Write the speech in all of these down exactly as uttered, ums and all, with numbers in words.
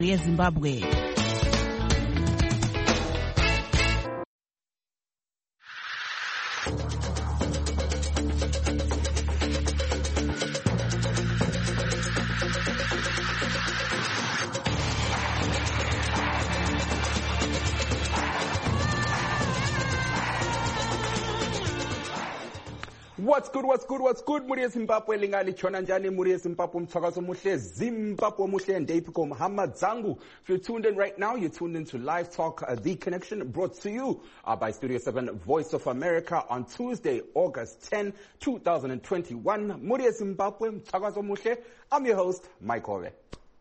Zimbabwe. What's good, what's good, what's good, Muri Zimbabwe, lingali chona njani, Muri Zimbabwe, mtakazo muhle, Zimbabwe muhle, and Dapiko Muhammad Zangu. If you're tuned in right now, you're tuned into Live Talk, uh, The Connection, brought to you uh, by Studio seven, Voice of America, on Tuesday, August tenth, two thousand twenty-one. Muri Zimbabwe, mtakazo muhle, I'm your host, Mike Ove.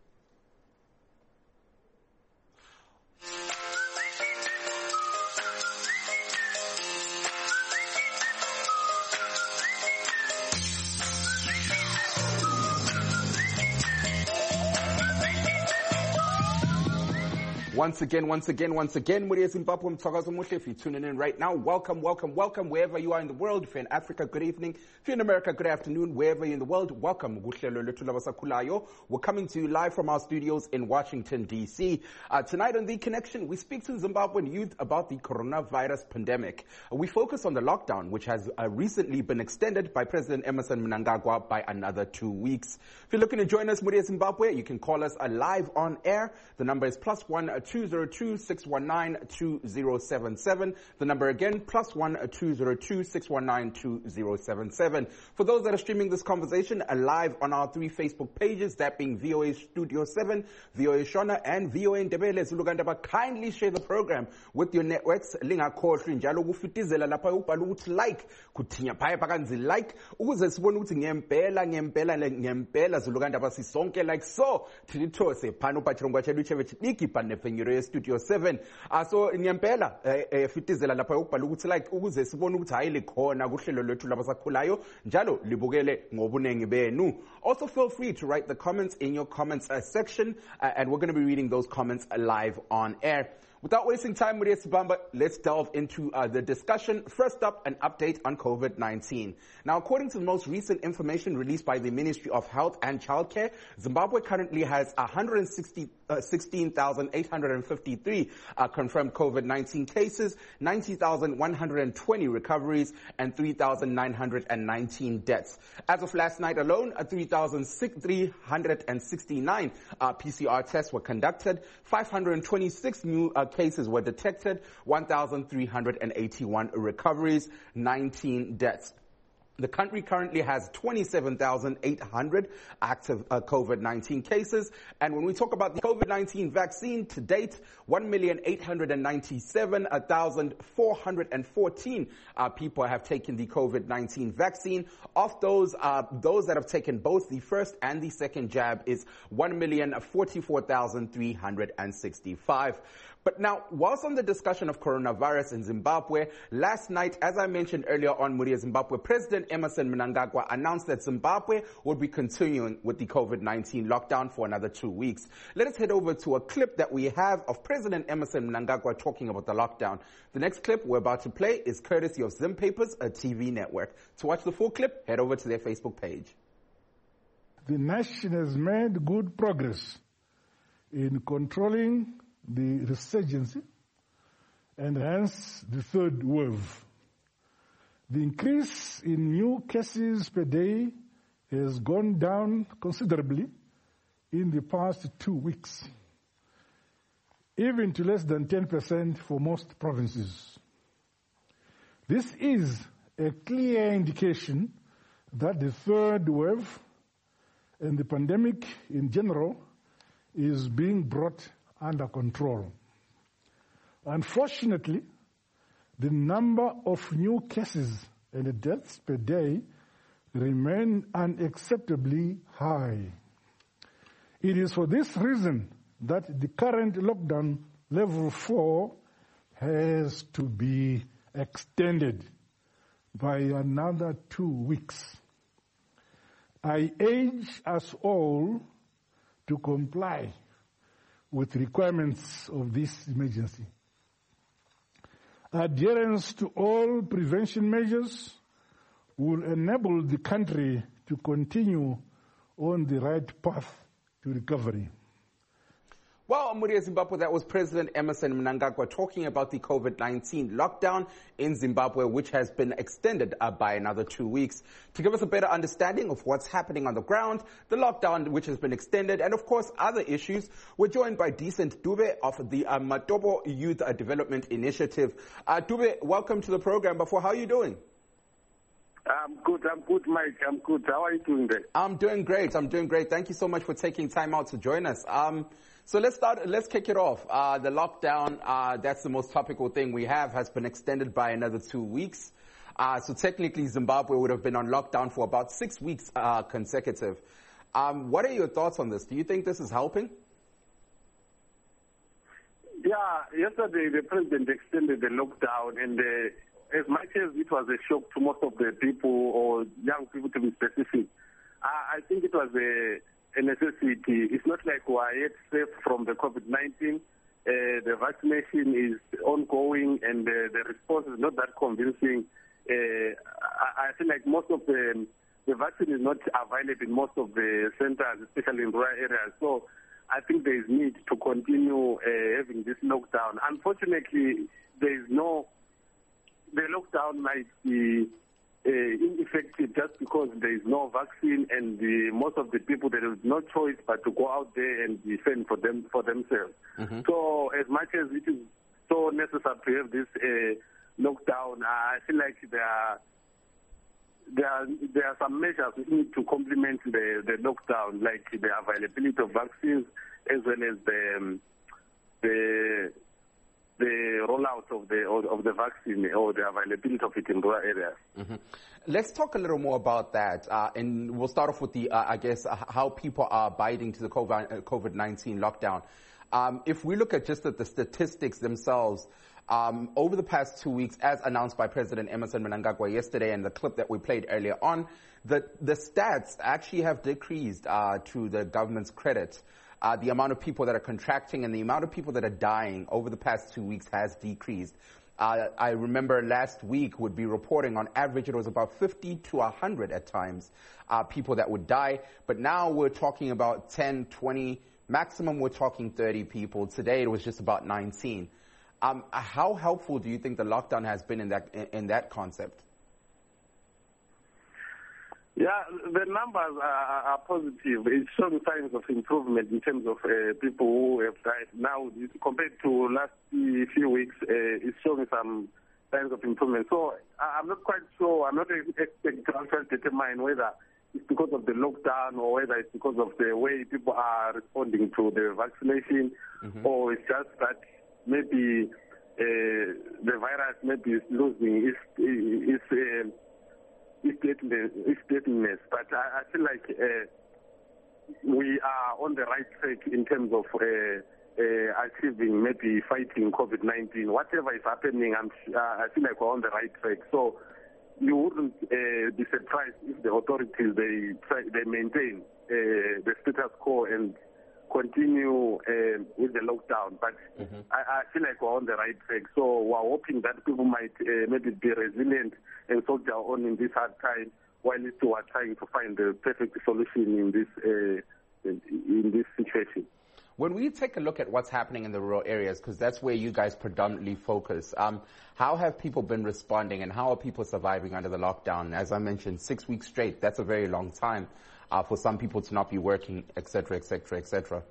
Once again, once again, once again, Muri Zimbabwe, mtakazo muhle. If you're tuning in right now, welcome, welcome, welcome, wherever you are in the world. If you're in Africa, good evening. If you're in America, good afternoon. Wherever you're in the world, welcome. We're coming to you live from our studios in Washington, D C. Uh, tonight on The Connection, we speak to Zimbabwean youth about the coronavirus pandemic. Uh, we focus on the lockdown, which has uh, recently been extended by President Emmerson Mnangagwa by another two weeks. If you're looking to join us, Muri Zimbabwe, you can call us uh, live on air. The number is plus one, uh, two zero two, six one nine, two zero seven seven. The number again, plus one, two zero two, six one nine, two zero seven seven. For those that are streaming this conversation uh, live on our three Facebook pages, that being V O A Studio seven, V O A Shona, and V O A Ndebele Zulugandaba, kindly share the program with your networks. Linga khohlwe njalo kufitizela lapha ubhala ukuthi like, kuthinya phaya phakanzi like, ukuze sibone ukuthi ngempela ngempela ngempela Zulugandaba sisonke like so. Thithose phano pachirongwa chedu chevechi ikipa nefenyiro Studio seven. Uh, so ngempela eh fitizela lapha ubhala ukuthi like ukuze sibone ukuthi hayi likhona kuhlelo lwethu labasakhulayo njalo libukele ngobunengi benu. Also feel free to write the comments in your comments uh, section uh, and we're going to be reading those comments live on air. Without wasting time, Muri Zimbabwe, let's delve into uh, the discussion. First up, an update on COVID nineteen. Now, according to the most recent information released by the Ministry of Health and Childcare, Zimbabwe currently has one hundred sixteen thousand eight hundred fifty-three uh, confirmed COVID nineteen cases, ninety thousand one hundred twenty recoveries, and three thousand nine hundred nineteen deaths. As of last night alone, uh, three thousand three hundred sixty-nine uh, P C R tests were conducted, five hundred twenty-six new uh, cases were detected, one thousand three hundred eighty-one recoveries, nineteen deaths. The country currently has twenty-seven thousand eight hundred active uh, COVID nineteen cases. And when we talk about the COVID nineteen vaccine, to date, one million eight hundred ninety-seven thousand four hundred fourteen uh, people have taken the COVID nineteen vaccine. Of those, uh, those that have taken both the first and the second jab is one million forty-four thousand three hundred sixty-five. But now, whilst on the discussion of coronavirus in Zimbabwe, last night, as I mentioned earlier on Muri Zimbabwe, President Emmerson Mnangagwa announced that Zimbabwe would be continuing with the COVID nineteen lockdown for another two weeks. Let us head over to a clip that we have of President Emmerson Mnangagwa talking about the lockdown. The next clip we're about to play is courtesy of Zim Papers, a T V network. To watch the full clip, head over to their Facebook page. The nation has made good progress in controlling the resurgence and hence the third wave. The increase in new cases per day has gone down considerably in the past two weeks, even to less than ten percent for most provinces. This is a clear indication that the third wave and the pandemic in general is being brought under control. Unfortunately, the number of new cases and deaths per day remain unacceptably high. It is for this reason that the current lockdown level four has to be extended by another two weeks. I urge us all to comply with requirements of this emergency. Adherence to all prevention measures will enable the country to continue on the right path to recovery. Well, Muria Zimbabwe, that was President Emmerson Mnangagwa talking about the COVID nineteen lockdown in Zimbabwe, which has been extended uh, by another two weeks. To give us a better understanding of what's happening on the ground, the lockdown which has been extended, and of course other issues, we're joined by Decent Dube of the uh, Matobo Youth uh, Development Initiative. Uh, Dube, welcome to the program. Before, how are you doing? I'm good, I'm good, Mike, I'm good. How are you doing there? I'm doing great, I'm doing great. Thank you so much for taking time out to join us. Um, so let's start, let's kick it off. Uh, the lockdown, uh, that's the most topical thing we have, has been extended by another two weeks. Uh, so technically Zimbabwe would have been on lockdown for about six weeks uh, consecutive. Um, what are your thoughts on this? Do you think this is helping? Yeah, yesterday the president extended the lockdown, and uh, as much as it was a shock to most of the people, or young people to be specific, I, I think it was a, a necessity. It's not like we are yet safe from the COVID nineteen. Uh, the vaccination is ongoing, and uh, the response is not that convincing. Uh, I, I feel like most of the, the vaccine is not available in most of the centers, especially in rural areas. So I think there is need to continue uh, having this lockdown. Unfortunately, there is no, the lockdown might be uh, ineffective just because there is no vaccine, and the, most of the people, there is no choice but to go out there and defend for them for themselves. Mm-hmm. So as much as it is so necessary to have this uh, lockdown, I feel like there are There are, there are some measures we need to complement the, the lockdown, like the availability of vaccines, as well as the um, the the rollout of the of the vaccine, or the availability of it in rural areas. Mm-hmm. Let's talk a little more about that, uh, and we'll start off with the uh, I guess uh, how people are abiding to the COVID nineteen lockdown. Um, if we look at just at the statistics themselves. Um, over the past two weeks, as announced by President Emmerson Mnangagwa yesterday, and the clip that we played earlier on, the, the stats actually have decreased uh, to the government's credit. Uh, the amount of people that are contracting and the amount of people that are dying over the past two weeks has decreased. Uh, I remember last week would be reporting on average it was about fifty to one hundred at times, uh, people that would die. But now we're talking about ten, twenty, maximum we're talking thirty people. Today it was just about nineteen. Um, how helpful do you think the lockdown has been in that in, in that concept? Yeah, the numbers are, are positive. It's showing signs of improvement in terms of uh, people who have died. Now, compared to last few weeks, uh, it's showing some signs of improvement. So I'm not quite sure. I'm not expecting to determine whether it's because of the lockdown or whether it's because of the way people are responding to the vaccination, mm-hmm. or it's just that maybe uh, the virus maybe is losing its its uh, its deadliness, its deadliness. But I, I feel like uh, we are on the right track in terms of uh, uh, achieving, maybe fighting COVID nineteen. Whatever is happening, I'm, uh, I feel like we're on the right track. So you wouldn't uh, be surprised if the authorities they try, they maintain uh, the status quo and continue uh, with the lockdown, but mm-hmm. I, I feel like we're on the right track. So we're hoping that people might uh, maybe be resilient and soldier on in this hard time, while we are trying to find the perfect solution in this uh, in, in this situation. When we take a look at what's happening in the rural areas, because that's where you guys predominantly focus, um, how have people been responding, and how are people surviving under the lockdown? As I mentioned, six weeks straight, that's a very long time. Uh, for some people to not be working, et cetera, et cetera, et cetera?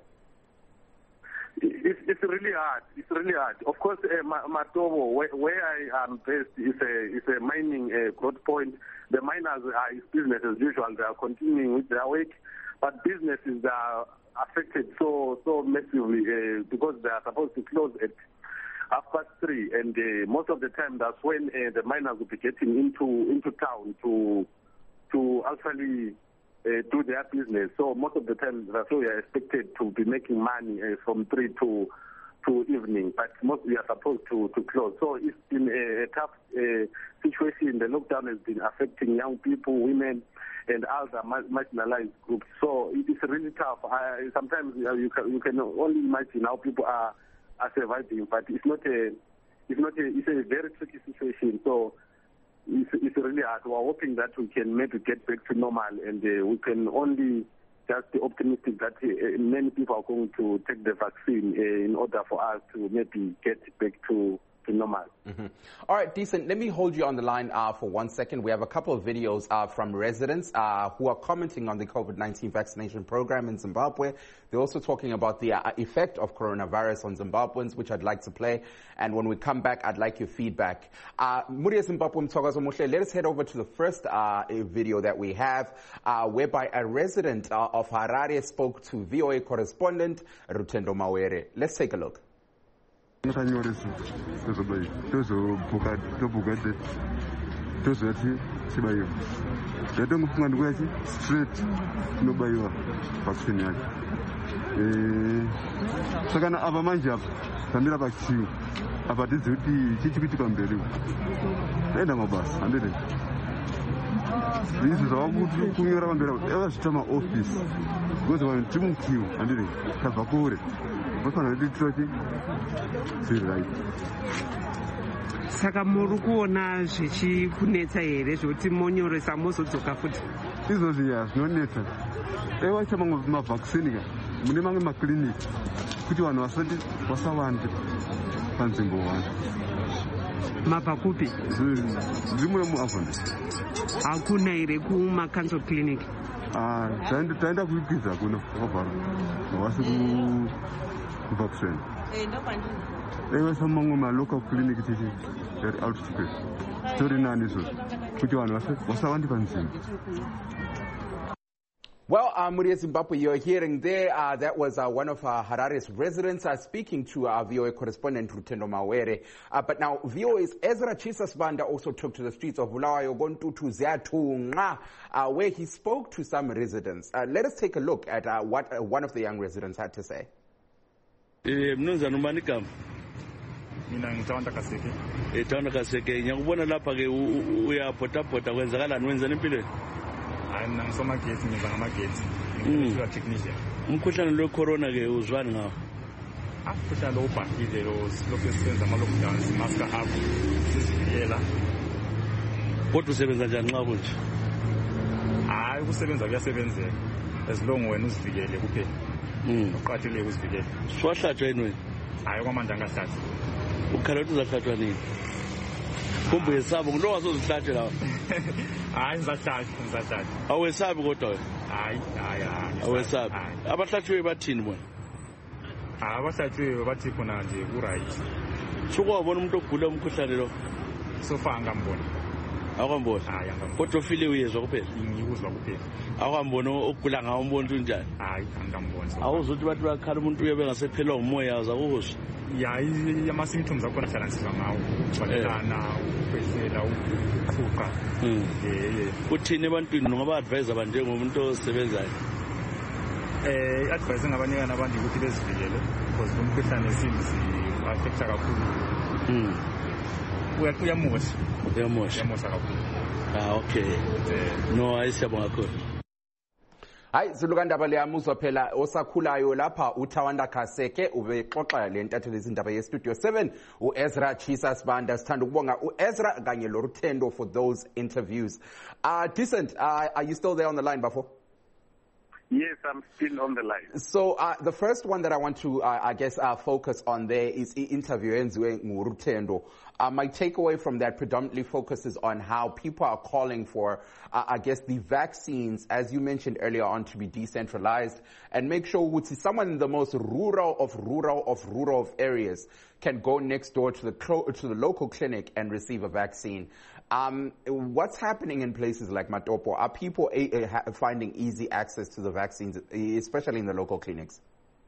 It's, it's really hard. It's really hard. Of course, uh, Matobo, where, where I am based, is a, is a mining uh, growth point. The miners are business as usual. They are continuing with their work, but businesses are affected so so massively uh, because they are supposed to close at half past three, and uh, most of the time that's when uh, the miners will be getting into into town to to actually Uh, do their business. So most of the time, that's why we are expected to be making money uh, from three to to evening, but most we are supposed to, to close. So it's been a, a tough uh, situation. The lockdown has been affecting young people, women, and other marginalized groups. So it is really tough. I, sometimes you, know, you, can, you can only imagine how people are, are surviving, but it's not a it's not a it's a very tricky situation. So It's, it's really hard. We're hoping that we can maybe get back to normal, and uh, we can only just optimistic that uh, many people are going to take the vaccine uh, in order for us to maybe get back to to normal. Mm-hmm. All right, Decent. Let me hold you on the line uh, for one second. We have a couple of videos uh, from residents uh, who are commenting on the COVID nineteen vaccination program in Zimbabwe. They're also talking about the uh, effect of coronavirus on Zimbabweans, which I'd like to play. And when we come back, I'd like your feedback. Uh, Muria Zimbabwe Mthokozo Muhle, let us head over to the first uh, video that we have, uh, whereby a resident uh, of Harare spoke to V O A correspondent Rutendo Mawere. Let's take a look. Sakana ava manje apa tambira pachiu apa tidzi kuti chichikuitika mberi enda mabasa handiri izvi zvavakuti kunyora pamberi kuti ava zvita maofisi because vanhu timukiu handiri tabva kure vafanira kuti titochi zviri right. Saka muri kuona zvichikunetsa here zvokuti monyoresa mozodzoka futi? Izvozvi ya zvinonetsa ewacha mamwe mavhakisini ka mune mamwe makiriniki kuti vanhu vasati vasawanda panzvimbo wanda. Mabva kupi? Ndiri mune muAvonda. Hakuna here kumacancer clinic? Taenda kuikwiza kuno kwabvaro havasi kuvhakisini. Ewe samamwe malocal clinic tichi very outskirts tori nani izvozvo kuti vanhu vasawandi panzvimbo. Well, uh, Muria Zimbabwe, you're hearing there, uh, that was uh, one of uh, Harare's residents uh, speaking to our V O A correspondent, Rutendo Mawere. Uh, but now, V O A's Ezra Chisasbanda also took to the streets of Bulawayo, Gontutu Zeatunga, uh, where he spoke to some residents. Uh, let us take a look at uh, what uh, one of the young residents had to say. Mina ngitawanda kaseke. Eh tawanda kaseke. Ngiyakubona lapha ke uyapota pota kwenzakalani wenzani empilweni? Hayi mina ngisomageti ngiza ngamageti. Ngiyuwa technician. Umkhuhlane lo corona ke uzwani ngawo? Ah, umkhuhlane lo ubhahile lo lokho esisenza ama lockdowns, mask up, sizivikela. Kodwa usebenza njani nxa kunje? Hayi ukusebenza kuyasebenzeka. As long wena uzivikele kuphela. Mm. Uqathele ukuzivikela. Swahlatshwa yini wena? Hayi kwamanje angahlatshwa. Ukhala ukuthi uzahlatshwa nini? Kumbe yesabo ngilo wazozihlatshe lawo. Hayi ngizahlatshwa ngizahlatshwa. Awesabi kodwa. Hayi hayi hayi. Awesabi. Abahlatshiwe bathini bona? Ah abahlatshiwe bathi khona nje ku right. Suku wabona umuntu ogula umkhuhlane lo. Sofa ngambona. Akwambona. Hayi ngambona. Kodwa ufile uyezwa kuphela. Ngikuzwa kuphela. Akwambona ogula ngawo umuntu unjani? Hayi angambona. Awuzuthi bathi bakhala umuntu uyabe ngasephelwa umoya azakuzwa. Ya ama symptoms akhona hlanganiswa ngawo balana ukwehlela ukuphuka eh uthini ebantwini ngoba advise abantu njengomuntu osebenzayo eh advise ngabanikana abantu ukuthi bezivikele because umkhuhlane seems affect kakhulu mm uyamosha uyamosha uyamosha kakhulu ah okay no ayisiyabonga kakhulu. Hayi silukandaba liyamuzwa phela osakhulayo lapha uThawanda Kaseke ubexoxa le ntatheli izindaba ye Studio seven uEzra Chisasbanda. Sithanda ukubonga uEzra kanye loRutendo for those interviews. Uh Decent, uh, are you still there on the line, Bafo? Yes, I'm still on the line. So uh, the first one that I want to, uh, I guess, uh, focus on there is the interview enziwe nguRutendo. Uh, my takeaway from that predominantly focuses on how people are calling for, uh, I guess, the vaccines, as you mentioned earlier on, to be decentralized and make sure ukuthi someone in the most rural of rural of rural of areas can go next door to the to the local clinic and receive a vaccine. Um, what's happening in places like Matopo? Are people a, a, finding easy access to the vaccines, especially in the local clinics?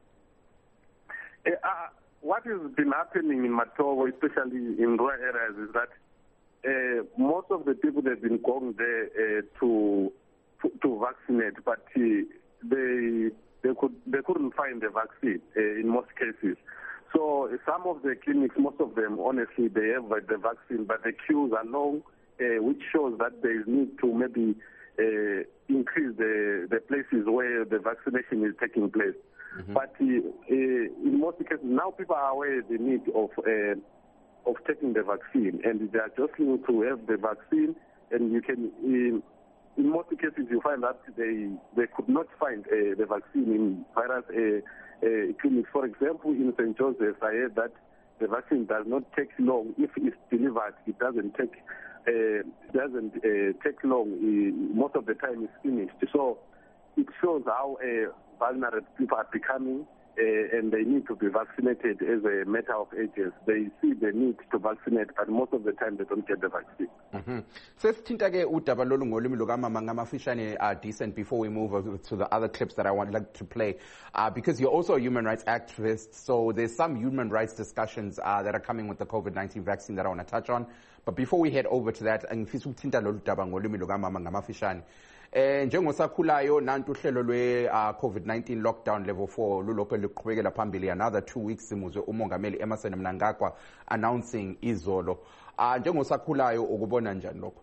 Uh, what has been happening in Matopo, especially in rural areas, is that uh, most of the people that have been going there uh, to, to to vaccinate, but uh, they they could they couldn't find the vaccine uh, in most cases. So some of the clinics, most of them, honestly, they have the vaccine, but the queues are long, uh, which shows that there is need to maybe uh, increase the, the places where the vaccination is taking place. Mm-hmm. But uh, uh, in most cases, now people are aware of the need of uh, of taking the vaccine, and they are just looking to have the vaccine, and you can uh, in most cases you find that they they could not find uh, the vaccine in virus uh, uh, clinics. For example, in Saint Joseph's, I heard that the vaccine does not take long. If it's delivered, it doesn't take uh, doesn't uh, take long. Uh, most of the time, it's finished. So it shows how uh, vulnerable people are becoming. Uh, and they need to be vaccinated as a matter of ages. They see the need to vaccinate, but most of the time they don't get the vaccine. Mm-hmm. Sesithinta ke udaba lolu ngolimi lukamama ngamafishane uh, Decent before we move over to the other clips that I would like to play, uh, because you're also a human rights activist, so there's some human rights discussions uh, that are coming with the COVID nineteen vaccine that I want to touch on. But before we head over to that, ngifisa ukuthinta lolu daba ngolimi lukamama ngamafishane. Eh njengosakhulayo nantu uhlelo lwe COVID nineteen lockdown level four lulokho liqhubekela phambili another two weeks simuzwe umongameli Emmerson Mnangagwa announcing izolo. Ah njengosakhulayo ukubona njani lokho?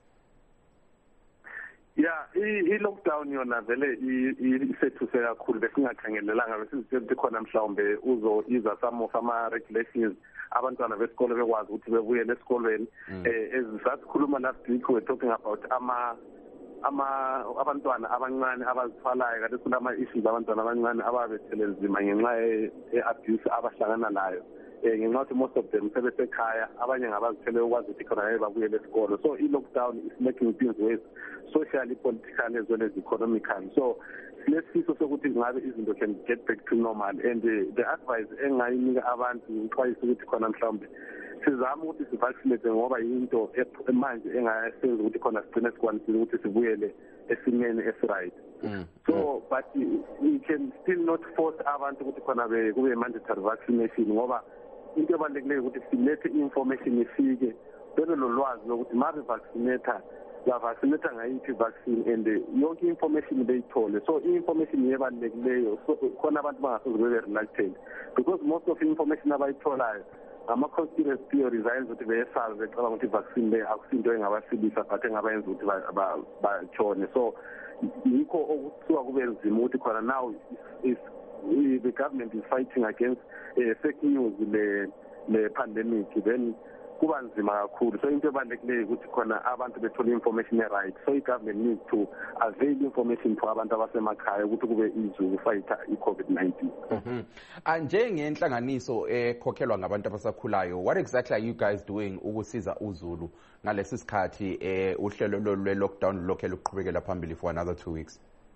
Yeah, i lockdown yona vele isethuse kakhulu besingakhangelelanga besizithi khona mhlawumbe uzo iza some of ama regulations abantwana besikole bekwazi ukuthi bebuyele esikolweni. Eh ezisakhuluma last week we were talking about ama ama abantwana abancane abazithwalayo kade kulama issues abantwana abancane ababethelezima ngenxa ye-abuse abahlangana nayo eh ngenxa ukuthi most of them sebesekhaya abanye ngabazithele ukwazi ukuthi khona babuyele esikolo. So i-lockdown is making things worse socially, politically as well as economically. So lesifiso sokuthi ngabe izinto can get back to normal, and uh, the advice engayinika abantu ngixwayisa ukuthi khona mhlawumbe sizama ukuthi sivaccinate ngoba into manje engasenza ukuthi khona sigcine sikwanisile ukuthi sibuyele esimeni esiright. So but we can still not force abantu ukuthi khona kube mandatory vaccination ngoba into ebalulekile ukuthi silethe information ifike bebe lolwazi lokuthi mabe vaccinate la vaccinate ngayiphi vaccine and yonke information beyithole. So information yebalulekileyo so khona abantu bangasoze bebe reluctant because most of information abayitholayo ama-conspiracy theories ayenza ukuthi beyesazi becabanga ukuthi i-vaccine le akusinto engabasilisa but engabayenza ukuthi batshone. So yikho okuthiwa kube nzima ukuthi khona now is the government is fighting against uh, fake news le pandemic, then kuba nzima kakhulu. So into ebalulekile ukuthi khona abantu bethole information right. So i-government needs to avail information for abantu abasemakhaya ukuthi kube easy ukufighta i-COVID nineteen. Njengenhlanganiso ekhokhelwa ngabantu abasakhulayo, what exactly are you guys doing ukusiza uZulu ngalesi sikhathi uhlelo lwe-lockdown lokhe luqhubekela phambili for another two weeks?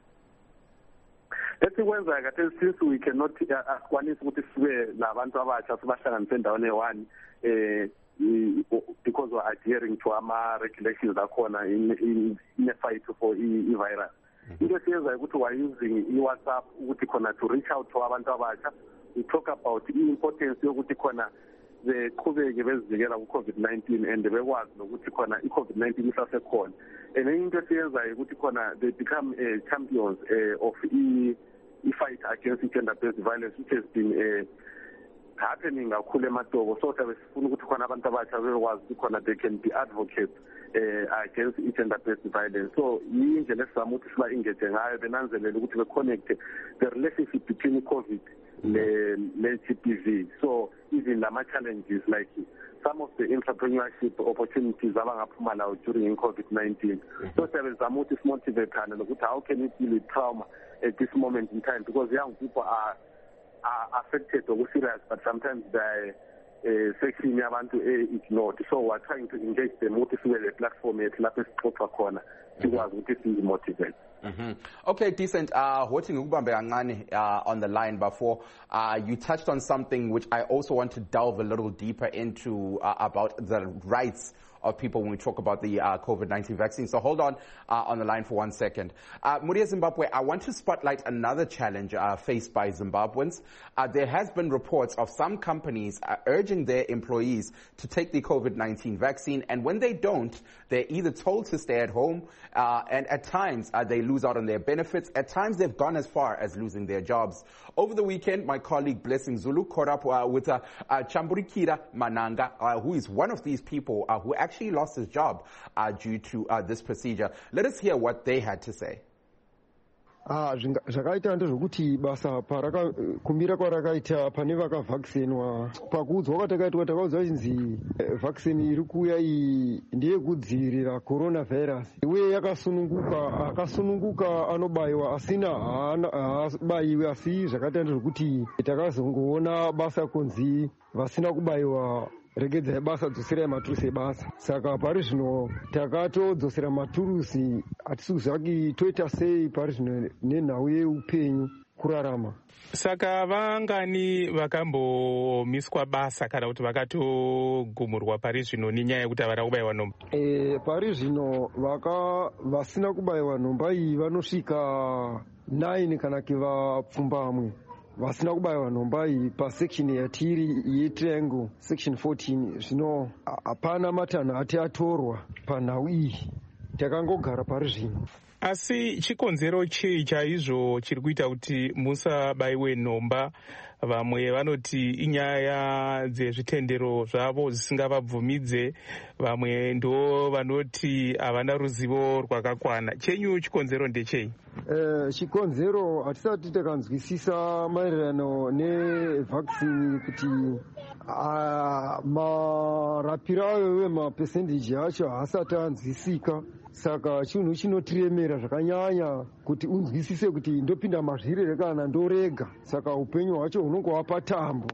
Esikwenza kahle since we cannot asikwanisi ukuthi sibe nabantu abasha sibahlanganise endaweni eyi-one eh because we're adhering to our regulations akhona in, in, in a fight for i-virus. Into esiyenzayo ukuthi we're using i-WhatsApp ukuthi khona to reach out to abantu abasha. We talk about the importance yokuthi khona beqhubeke bezivikela ku-COVID nineteen and bekwazi nokuthi khona i-COVID nineteen isasekhona. And into esiyenzayo ukuthi khona they become uh, champions uh, of i-fight against gender-based violence, which has been uh, happening kakhulu eMatobo. So sabe sifuna ukuthi khona abantu abasha bekwazi ukuthi khona they can be advocates uh, against gender-based violence. So yindlela esizama ukuthi siba engage ngayo benanzelele ukuthi be-connect the relationship between COVID le-G B V. So even lama challenges like some of the entrepreneurship opportunities abangaphuma lawo during COVID nineteen. So sabe sizama ukuthi simotivatane nokuthi how can we deal with trauma at this moment in time, because young people are are affected or serious, but sometimes they uh, section abantu ignored. So we're trying to engage them with a platform at lapho sixoxa khona sikwazi ukuthi simotivate. Okay, Decent. Uh, uh, on the line before, uh, you touched on something which I also want to delve a little deeper into uh, about the rights of people when we talk about the uh, COVID nineteen vaccine. So hold on uh, on the line for one second. Uh, Muria Zimbabwe, I want to spotlight another challenge uh, faced by Zimbabweans. Uh, there has been reports of some companies uh, urging their employees to take the COVID nineteen vaccine, and when they don't, they're either told to stay at home, uh, and at times uh, they lose out on their benefits. At times they've gone as far as losing their jobs. Over the weekend, my colleague Blessing Zulu caught up uh, with uh, uh, Chamburikira Mananga, uh, who is one of these people uh, who actually He lost his job uh, due to uh, this procedure. Let us hear what they had to say. Ah, zvakaita ndezvokuti basa paraka kumira kwarakaita pane vakavhakisinwa pakuudzwa kwatakaitwa takaudza chinzi vhakisini iri kuuya iyi ndeyekudzivirira coronavirus uye yakasununguka akasununguka anobayiwa asina haabayiwi asi zvakaita ndezvokuti takazongoona basa kunzi vasina kubayiwa regedzai basa dzoserai maturusi ebasa saka pari zvino takatodzosera maturusi hatisizvaki toita sei pari zvino nenhau yeupenyu kurarama. Saka vangani vakambomiswa basa kana kuti vakatogumurwa pari zvino nenyaya yekuti havana kubayiwa nhomba? E, pari zvino vaka vasina kubayiwa nhomba iyi vanosvika nine kana kivapfumbamwe vasina kubayiwa nhomba iyi pasection yatiri yetriangle section fourteen. Zvino hapana matanho ati atorwa panhau iyi, takangogara pari zvino. Asi chikonzero chii chaizvo chiri kuita kuti musabayiwe nhomba? Vamwe vanoti inyaya dzezvitendero zvavo zvisingavabvumidze, vamwe ndo vanoti havana ruzivo rwakakwana. Chenyu chikonzero ndechei? Uh, chikonzero hatisati takanzwisisa maererano nevhakisini kuti uh, marapiro ayo wemapesendeji acho haasati anzwisika. Saka chinhu chinotiremera zvakanyanya kuti unzwisise kuti ndopinda mazvirere kana ndorega. Saka upenyu hwacho hunonge hwapa tambo.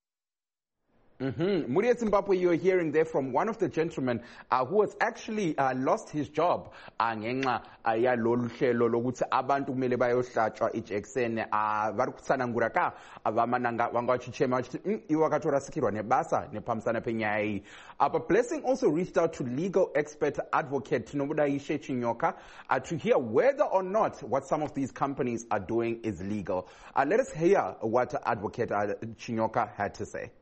Mm-hmm. Muri Zimbabwe, you're hearing there from one of the gentlemen uh, who has actually uh, lost his job ngenxa ya lolu hlelo lokuthi abantu kumele bayohlatshwa ijekiseni vari kutsanangura ka vamananga vangachichema vachithi iwe wakatorasikirwa nebasa nepamisana penyaya iyi. But Blessing also reached out to legal expert advocate Tinobudayishe Chinyoka uh, to hear whether or not what some of these companies are doing is legal. Uh, let us hear what advocate uh, Chinyoka had to say.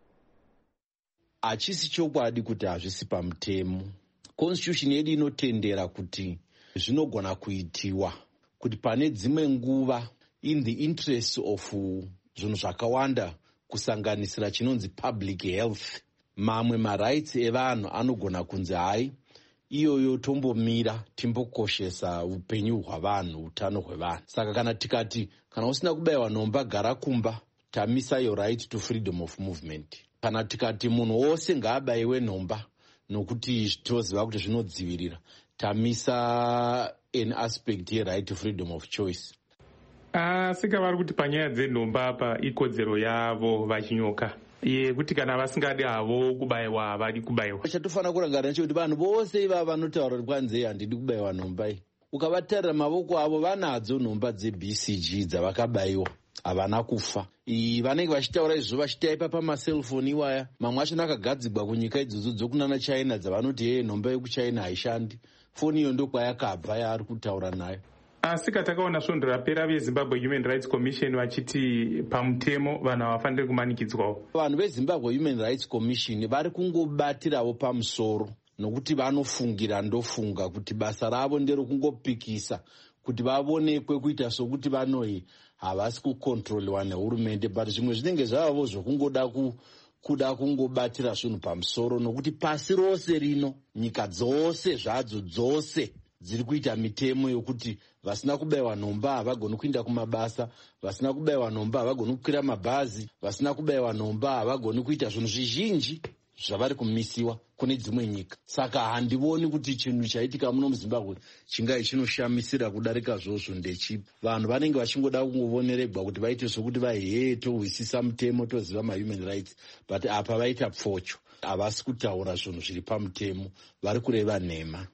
Achisi chokwadi kuti hazvisi pamutemo. Constitution yedu inotendera kuti zvinogona kuitiwa kuti pane dzimwe nguva in the interest of zvinhu zvakawanda kusanganisira chinonzi public health, mamwe marights evanhu anogona kunzi hai iyoyo tombomira timbokoshesa upenyu hwavanhu, utano hwevanhu. Saka kana tikati kana usina kubayiwa nhomba gara kumba, tamisa your right to freedom of movement. Kana tikati munhu wose ngaabayiwe nhomba nokuti toziva kuti zvinodzivirira, tamisa an aspect ye-right to freedom of choice. Asika vari kuti panyaya dzenhomba apa ikodzero yavo vachinyoka yekuti kana vasingadi havo kubayiwa havadi kubayiwa. Chatofanira kurangarira nechekuti vanhu vose ivava vanotaura kuti kwanzi handidi kubayiwa nhomba iyi, ukavatarira mavoko avo vanadzo nhomba dze-B C G dzavakabayiwa, havana kufa. Vanenge vachitaura izvo vachita ipa pamaselfoni iwaya, mamwe acho akagadzigwa kunyika idzodzo dzokunana China dzavanoti hey nhomba yekuchina haishandi. Foni iyo ndokwayakabva yaari kutaura nayo. Asika takaona svondo rapera veZimbabwe Human Rights Commission vachiti pamutemo vanhu havafaniri kumanikidzwawo. Vanhu veZimbabwe Human Rights Commission vari kungobatirawo pamusoro nokuti vanofungira ndofunga kuti basa ravo nderokungopikisa kuti vavonekwe kuita sokuti vanoi havasi kukontroliwa nehurumende, but zvimwe zvinenge zvavo zvokungoda ku kuda kungobatira zvinhu pamusoro nokuti pasi rose rino nyika dzose zvadzo dzose dziri kuita mitemo yokuti vasina kubayiwa nhomba havagoni kuinda kumabasa, vasina kubayiwa nhomba havagoni kukwira mabhazi, vasina kubayiwa nhomba havagoni kuita zvinhu zvizhinji zvavari kumisiwa kune dzimwe nyika. Saka handivoni kuti chinhu chaitika muno muZimbabwe chingai chinoshamisira kudarika zvozvo ndechipi. Vanhu vanenge vachingoda kungovoneregwa kuti vaite sokuti vahe tohwisisa mutemo toziva mahuman rights, but apa vaita pfocho, havasi kutaura zvinhu zviri pamutemo, vari kureva nhema.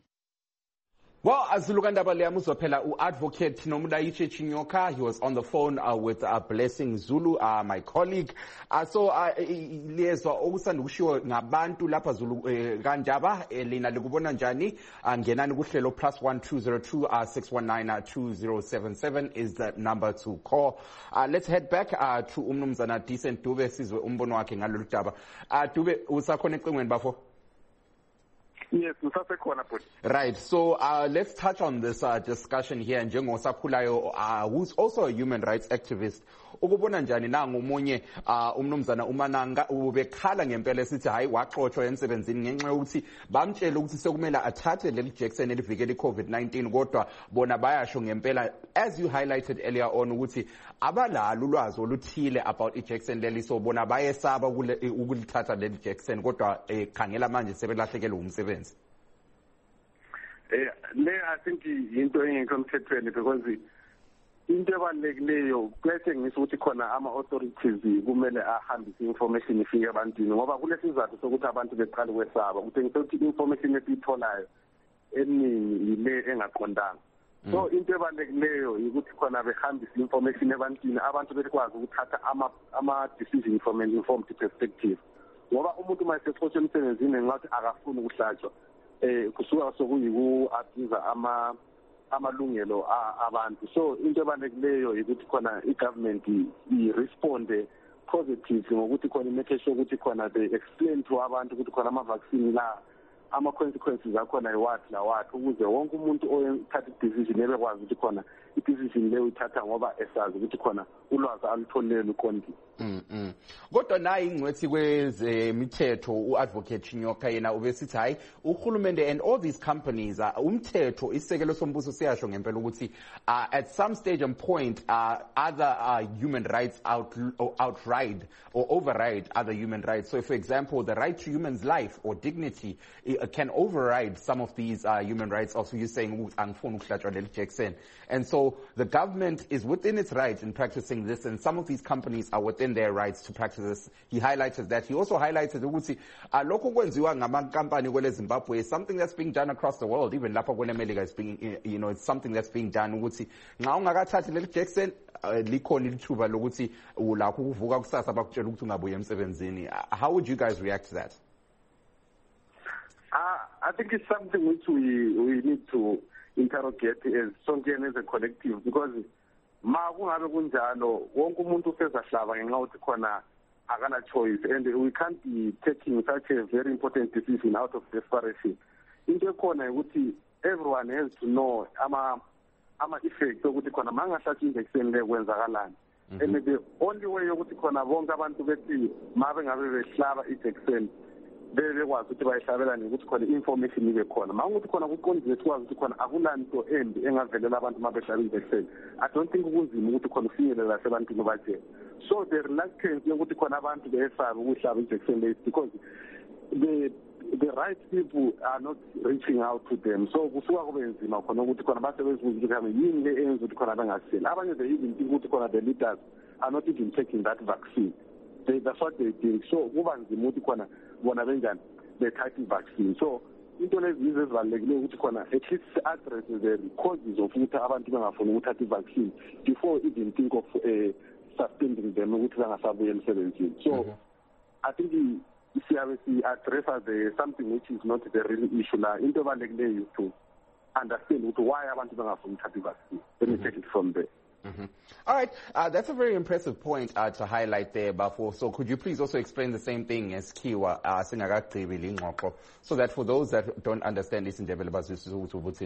Well, azuluka ndaba leya muzophela u-advocate Nomudayishe Chinyoka. He was on the phone uh, with uh, Blessing Zulu, uh, my colleague. Uh, so liyezwa okusanda kushiwo ngabantu lapha Zulu kanjaba lina likubona njani? Ngenani kuhlelo plus one two zero two six one nine two zero seven seven is the number to call. Uh, let's head back uh, to umnumzana Decent Dube sizwe umbono wakhe ngalolu daba. Uh, Dube usakhona ecingweni bafo? Yes, Musasekhona, but right. So uh, let's touch on this uh, discussion here. And Njengo Sakhulayo, uh, who's also a human rights activist, ukubona njani nangu omunye uh, umnumzana uMananga ubekhala ngempela esithi hayi waxoshwa emsebenzini ngenxa yokuthi bamtshela ukuthi sekumele athathe leli Jackson elivikela i-COVID nineteen kodwa bona bayasho ngempela, as you highlighted earlier on, ukuthi abalalo ulwazi oluthile about i-Jackson leli, so bona bayesaba ukulithatha leli Jackson kodwa khangela manje sebelahlekelwe umsebenzi. Eh, le I think into engekho emthethweni, because into ebalulekileyo bese ngisho ukuthi khona ama-authorities kumele ahambise information ifike ebantwini, ngoba kulesizathu sokuthi abantu beqale kwesaba ukuthi ngisokuthi information esiyitholayo eningi yile engaqondanga. So into ebalulekileyo ukuthi khona behambise information ebantwini, abantu bekwazi ukuthatha ama-decision from an informed perspective, ngoba umuntu uma esexotshe emsebenzini ngathi akafuni ukuhlatshwa eh kusuka sokuyiku-abuza ama amalungelo abantu. So into ebalulekileyo ukuthi khona i-government i-responde positive ngokuthi khona imake sure ukuthi khona they explain to abantu ukuthi khona ama-vaccine la ama-consequences akhona yiwathi lawathi, ukuze wonke umuntu oyethatha i-decision ebekwazi ukuthi khona i-decision leyo ithatha ngoba esazi ukuthi khona ulwazi alutholele uqondile. Mm. Kodwa nayi ingcwethi kwezemithetho u-advocate Chinyoka yena ubesithi hayi uhulumende and all these companies uh, umthetho isekelo sombuso siyasho ngempela ukuthi uh, at some stage and point uh, other uh, human rights out, outride or override other human rights. So if, for example, the right to human's life or dignity uh, can override some of these uh, human rights. Also, you're saying angifuni ukuhlatshwa leli Jackson, and so the government is within its rights in practicing this, and some of these companies are within their rights to practice this. He highlighted that. He also highlighted ukuthi lokho kwenziwa ngamankampani kwele Zimbabwe is something that's being done across the world. Even lapha kwele America is being, you know, it's something that's being done ukuthi nxa ungakathathi leli Jackson likhona lithuba lokuthi ulakho ukuvuka kusasa bakutshela ukuthi ungabuye emsebenzini. How would you guys react to that? Uh, I think it's something which we we need to interrogate as sonke as a collective, because ma kungabe kunjalo wonke umuntu usezahlaba ngenxa ukuthi khona akana choice, and we can't be taking such a very important decision out of desperation. Into ekhona ukuthi everyone has to know ama ama effects ukuthi khona mangahlathi injection le kwenzakalani. And the only way yokuthi khona bonke abantu bethi mabe ngabe behlaba injection bekwazi ukuthi bayihlabelane ukuthi khona information ibe khona. Ma ukuthi khona kuqondile sikwazi ukuthi khona akulanto embi engavelela abantu mabehlaba injection, I don't think kunzima ukuthi khona ufinyelela sebantwini baje. So the reluctance yokuthi khona abantu besabe ukuhlaba injection le because the the right people are not reaching out to them. So kusuka kube nzima khona ukuthi khona basebenza ukuthi kame yini le enza ukuthi khona bangaseli. Abanye they even think ukuthi khona the leaders are not even taking that vaccine. They, that's what they think. So kuba nzima ukuthi khona bona benjani bethatha vaccine. So into lezi yizo ezibalulekile ukuthi khona at least address the causes of ukuthi abantu bengafuni ukuthatha vaccine before even think of uh, suspending them ukuthi bangasabuye emsebenzini. So mm-hmm. I think siyabe si-address as something which is not the real issue la. Into ebalulekileyo to understand ukuthi why abantu bengafuni ukuthatha vaccine. Let me take it from there. Mm-hmm. All right, uh, that's a very impressive point uh, to highlight there, Bafo. So could you please also explain the same thing as Kiwa, uh, so that for those that don't understand this in developers, this is what we're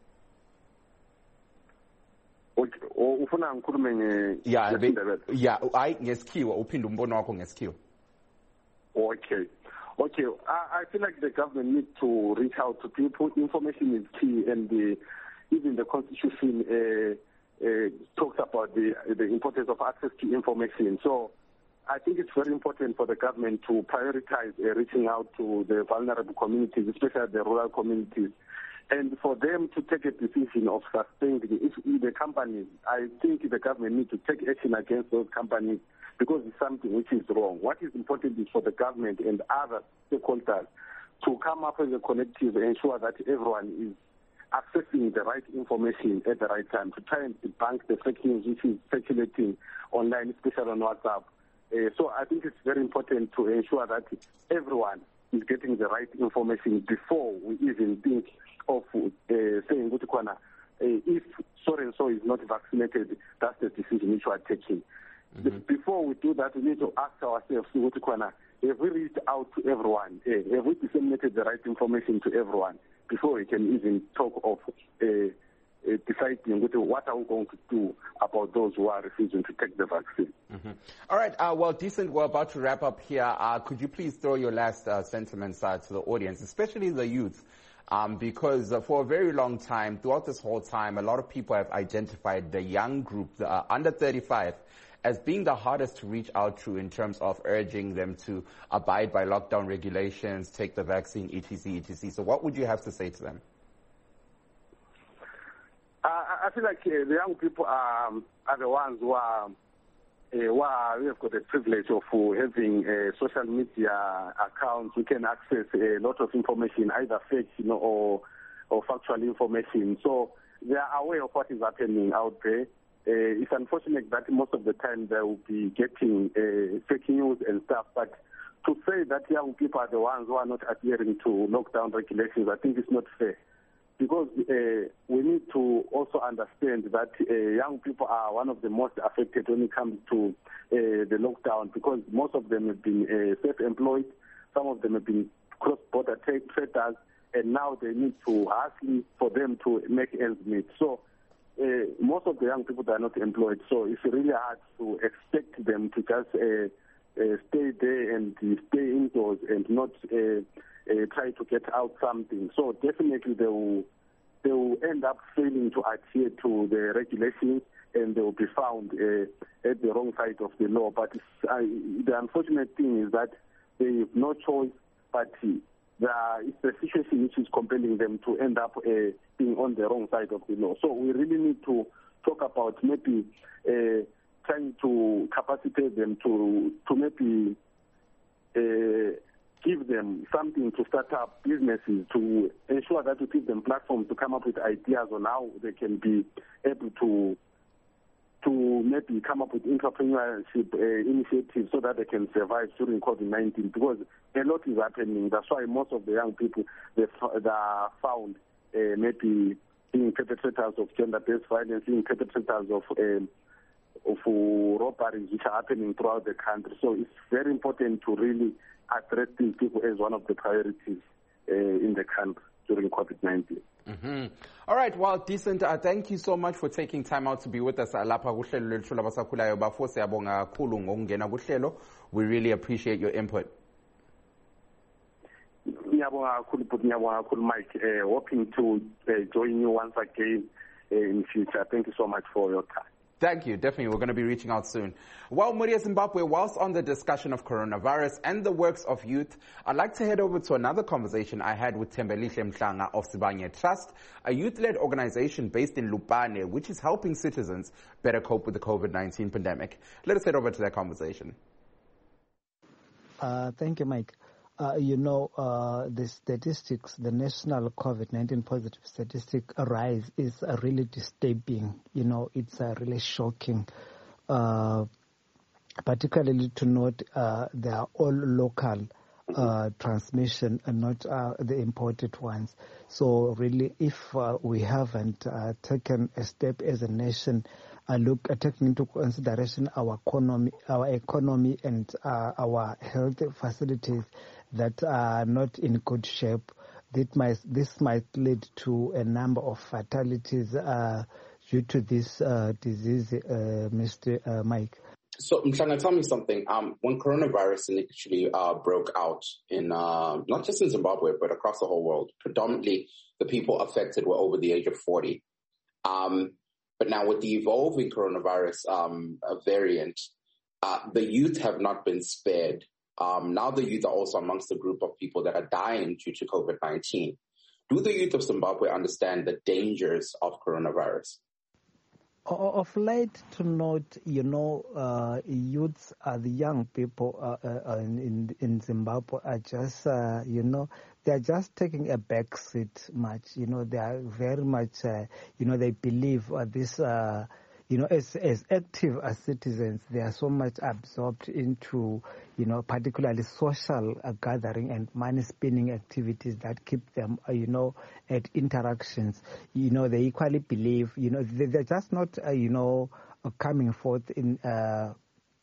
yeah, yeah, I ngeskiwa uphinda umbono wakho ngeskiwa. Okay. Okay, I, I feel like the government needs to reach out to people. Information is key, and the, even the constitution uh, Uh, talks about the the importance of access to information. So I think it's very important for the government to prioritize uh, reaching out to the vulnerable communities, especially the rural communities, and for them to take a decision of suspending if the companies. I think the government needs to take action against those companies because it's something which is wrong. What is important is for the government and other stakeholders to come up as a collective and ensure that everyone is accessing the right information at the right time, to try and debunk the fake news which is circulating online, especially on WhatsApp. Uh, so I think it's very important to ensure that everyone is getting the right information before we even think of uh, saying, uh, if so and so is not vaccinated, that's the decision which we are taking. mm-hmm. before we do that, we need to ask ourselves, have we reached out to everyone? Have we disseminated the right information to everyone before we can even talk of uh, uh, deciding what are we going to do about those who are refusing to take the vaccine? Mm-hmm. All right. Uh, well, Decent, we're about to wrap up here. Uh, could you please throw your last uh, sentiments uh, to the audience, especially the youth? Um, because uh, for a very long time, throughout this whole time, a lot of people have identified the young group, the uh, under thirty-five, as being the hardest to reach out to in terms of urging them to abide by lockdown regulations, take the vaccine, et cetera, et cetera. So what would you have to say to them? Uh, I feel like uh, the young people are, are the ones who are, uh, who are, we have got the privilege of uh, having uh, social media accounts. We can access a lot of information, either fake, you know, or, or factual information. So they are aware of what is happening out there. Uh, it's unfortunate that most of the time they will be getting uh, fake news and stuff, but to say that young people are the ones who are not adhering to lockdown regulations, I think it's not fair. Because uh, we need to also understand that uh, young people are one of the most affected when it comes to uh, the lockdown, because most of them have been uh, self-employed, some of them have been cross-border traders, and now they need to hustle for them to make ends meet. So uh, most of the young people are not employed, so it's really hard to expect them to just uh, uh, stay there and stay indoors and not uh, Uh, try to get out something. So definitely they will, they will end up failing to adhere to the regulations, and they will be found uh, at the wrong side of the law. But uh, the unfortunate thing is that they have no choice, but uh, it's the situation which is compelling them to end up uh, being on the wrong side of the law. So we really need to talk about maybe uh, trying to capacitate them to, to maybe uh, give them something to start up businesses, to ensure that we give them platforms to come up with ideas on how they can be able to to maybe come up with entrepreneurship uh, initiatives so that they can survive during COVID nineteen, because a lot is happening. That's why most of the young people, they, they are found uh, maybe being perpetrators of gender-based violence, being perpetrators of um, of uh, robberies which are happening throughout the country. So it's very important to really address these people as one of the priorities uh, in the country during COVID nineteen. Mm-hmm. All right, well, Decent, uh, thank you so much for taking time out to be with us. We really appreciate your input. Mike, uh, hoping to uh, join you once again uh, in future. Thank you so much for your time. Thank you. Definitely. We're going to be reaching out soon. Well, Muria Zimbabwe, whilst on the discussion of coronavirus and the works of youth, I'd like to head over to another conversation I had with Thembelihle Mhlanga of Sibanye Trust, a youth-led organization based in Lupane, which is helping citizens better cope with the COVID nineteen pandemic. Let us head over to that conversation. Uh, thank you, Mike. Uh, you know, uh, the statistics, the national COVID nineteen positive statistic rise is uh, really disturbing. You know, it's uh, really shocking, uh, particularly to note uh, they are all local uh, transmission and not uh, the imported ones. So really, if uh, we haven't uh, taken a step as a nation, uh, look uh, taking into consideration our economy, our economy and uh, our health facilities that are not in good shape, that might, this might lead to a number of fatalities uh, due to this uh, disease, uh, Mister Uh, Mike. So, Mhlanga, tell me something. Um, when coronavirus initially uh, broke out in uh, not just in Zimbabwe but across the whole world, predominantly the people affected were over the age of forty. Um, but now with the evolving coronavirus um, variant, uh, the youth have not been spared. Um, now the youth are also amongst the group of people that are dying due to COVID nineteen. Do the youth of Zimbabwe understand the dangers of coronavirus? Of late, to note, you know, uh, youths, uh, the young people uh, uh, in, in Zimbabwe are just, uh, you know, they're just taking a back seat much. You know, they are very much, uh, you know, they believe uh, this, uh, you know, as, as active as citizens, they are so much absorbed into, you know, particularly social uh, gathering and money spinning activities that keep them, uh, you know, at interactions. You know, they equally believe, you know, they, they're just not, uh, you know, uh, coming forth in, uh,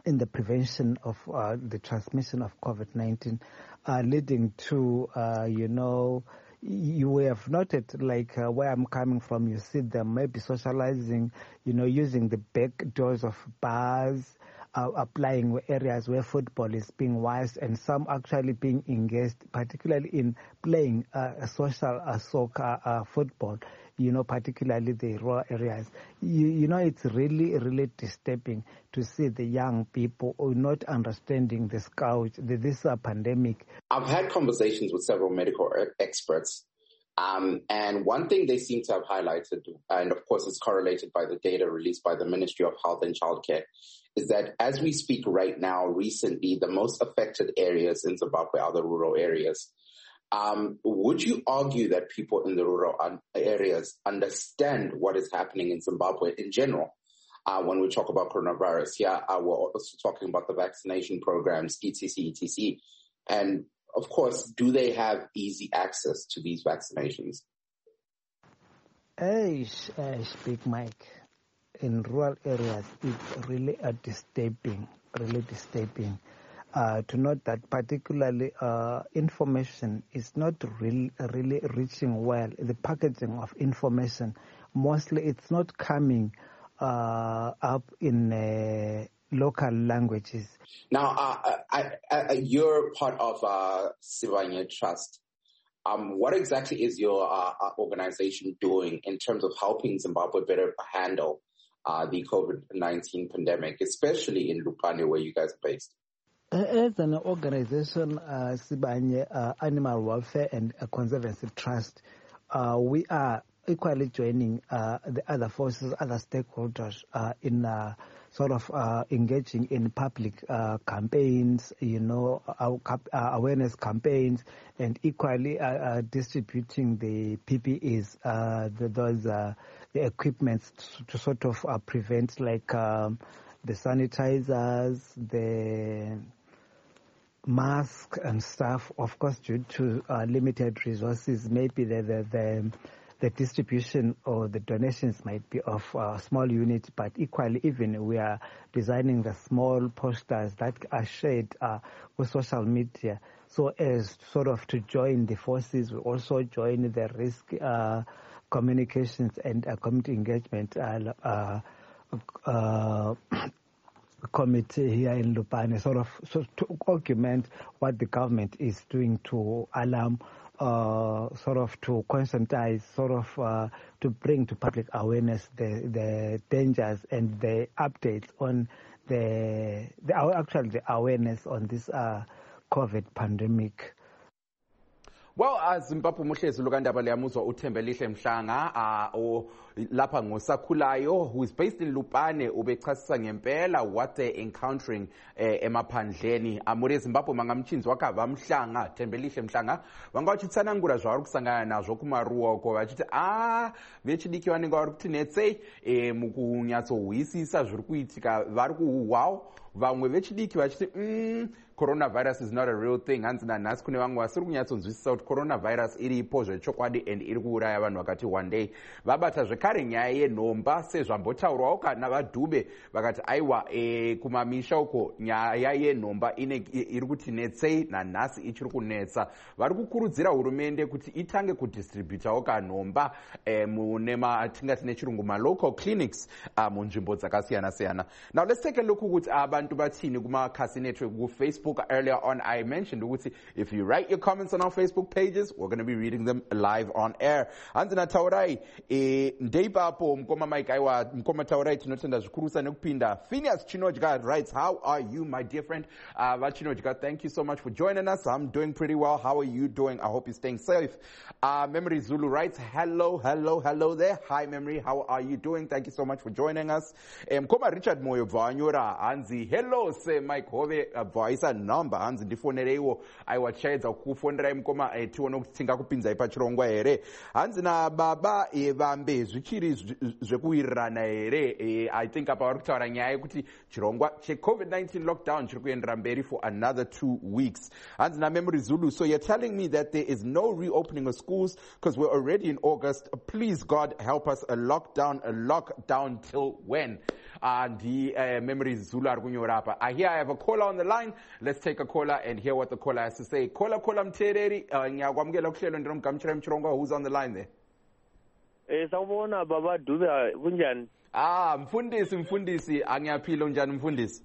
in the prevention of uh, the transmission of COVID nineteen, uh, leading to, uh, you know, you have noted, like uh, where I'm coming from, you see them maybe socializing, you know, using the back doors of bars, uh, applying areas where football is being watched, and some actually being engaged, particularly in playing uh, a social uh, soccer, uh, football, you know, particularly the rural areas. You, you know, it's really, really disturbing to see the young people not understanding the scourge, the, this uh, pandemic. I've had conversations with several medical experts, um, and one thing they seem to have highlighted, and of course it's correlated by the data released by the Ministry of Health and Childcare, is that as we speak right now, recently, the most affected areas in Zimbabwe are the rural areas. Um, would you argue that people in the rural areas understand what is happening in Zimbabwe in general? Uh, when we talk about coronavirus, yeah, uh, we're also talking about the vaccination programs, et cetera, et cetera. And of course, do they have easy access to these vaccinations? Hey, Big Mike, in rural areas, it's really a disturbing, really disturbing. Uh, to note that particularly uh, information is not really, really reaching well. The packaging of information, mostly it's not coming uh, up in uh, local languages. Now, uh, I, I, you're part of uh, Sibanye Trust. Um, what exactly is your uh, organization doing in terms of helping Zimbabwe better handle uh, the COVID nineteen pandemic, especially in Lupane, where you guys are based? As an organization, uh, Sibanye uh, Animal Welfare and uh, Conservancy Trust, uh, we are equally joining uh, the other forces, other stakeholders uh, in uh, sort of uh, engaging in public uh, campaigns, you know, uh, awareness campaigns, and equally uh, uh, distributing the P P Es, uh, the, those uh, the equipments to, to sort of uh, prevent, like um, the sanitizers, the masks and stuff. Of course, due to uh, limited resources, maybe the, the the the distribution or the donations might be of a small unit, but equally, even we are designing the small posters that are shared uh, with social media, so as sort of to join the forces. We also join the risk uh, communications and uh, community engagement uh, uh, uh, committee here in Lupane, sort of so to augment what the government is doing to alarm, uh, sort of to conscientize, sort of uh, to bring to public awareness the, the dangers and the updates on the, the actually the awareness on this uh, COVID pandemic. Well, as Zimbabwe Muhlezi lokandaba liyamuzwa uThembelihle Mhlanga uh lapha ngosakhulayo, who is based in Lupane, ubechasisa ngempela what they're encountering eh, emaphandleni. Amure Zimbabwe mangamchinzi wakava Mhlanga, Thembelihle Mhlanga, vangawachi tsanangura zvavari kusangana nazvo kumaruoko vachiti ah vechidiki vanenge vari kuti netsei eh, mukunyatsohwisisa zviri kuitika vari kuhwawo, vamwe vechidiki vachiti mm, coronavirus is not a real thing. Hanzi nanhasi kune vamwe vasiri kunyatsonzwisisa kuti coronavirus iripo zvechokwadi and iri kuuraya vanhu vakati one day. Vabata zvekare nyaya yenhomba sezvambotaurwawo kana vaDhube vakati aiwa e, kumamisha uko nyaya yenhomba iri kuti netsei nanhasi ichiri kunetsa. Vari kukurudzira hurumende kuti itange kudistributawo kanhomba e, mune matingati nechirungu malocal clinics uh, munzvimbo dzakasiyana siyana. Now let's take a look ukuthi abantu bathini kumakhasi network kuFacebook. Earlier on, I mentioned if you write your comments on our Facebook pages, we're going to be reading them live on air. Anzina Taurai, ndeipapo mkoma Mike aiwa mkoma Taurai tinotenda zvikuru nekupinda. Phineas Chinojka writes, how are you, my dear friend? Uh, Chinojka, thank you so much for joining us. I'm doing pretty well. How are you doing? I hope you're staying safe. Uh, Memory Zulu writes, hello, hello, hello there. Hi, Memory. How are you doing? Thank you so much for joining us. Mkoma Richard Moyo Vanyora, Anzi, hello, say Mike Hove, voice number hanzi ndifonereiwo aiwachaedza kufonera mukoma tione kuti tingakupinzai pachirongwa here. Hanzi nababa vambe zvichiri zvekuwirirana here. I think apa vari kutaura nyaya yekuti chirongwa cheCovid nineteen lockdown chiri kuendera mberi for another two weeks. Hanzi naMemory Zulu, so you're telling me that there is no reopening of schools because we're already in August. Please God help us, a lockdown, a lockdown till when? and the uh, Memories Zulu ari kunyora apa. Uh, here I have a caller on the line. Let's take a caller and hear what the caller has to say. Caller, caller mthereri, ngiyakwamukela kuhlelo ndiromgamchira mchirongo. Who's on the line there? Eh sawubona baba Dube kunjani? Ah, mfundisi mfundisi angiyaphila unjani mfundisi?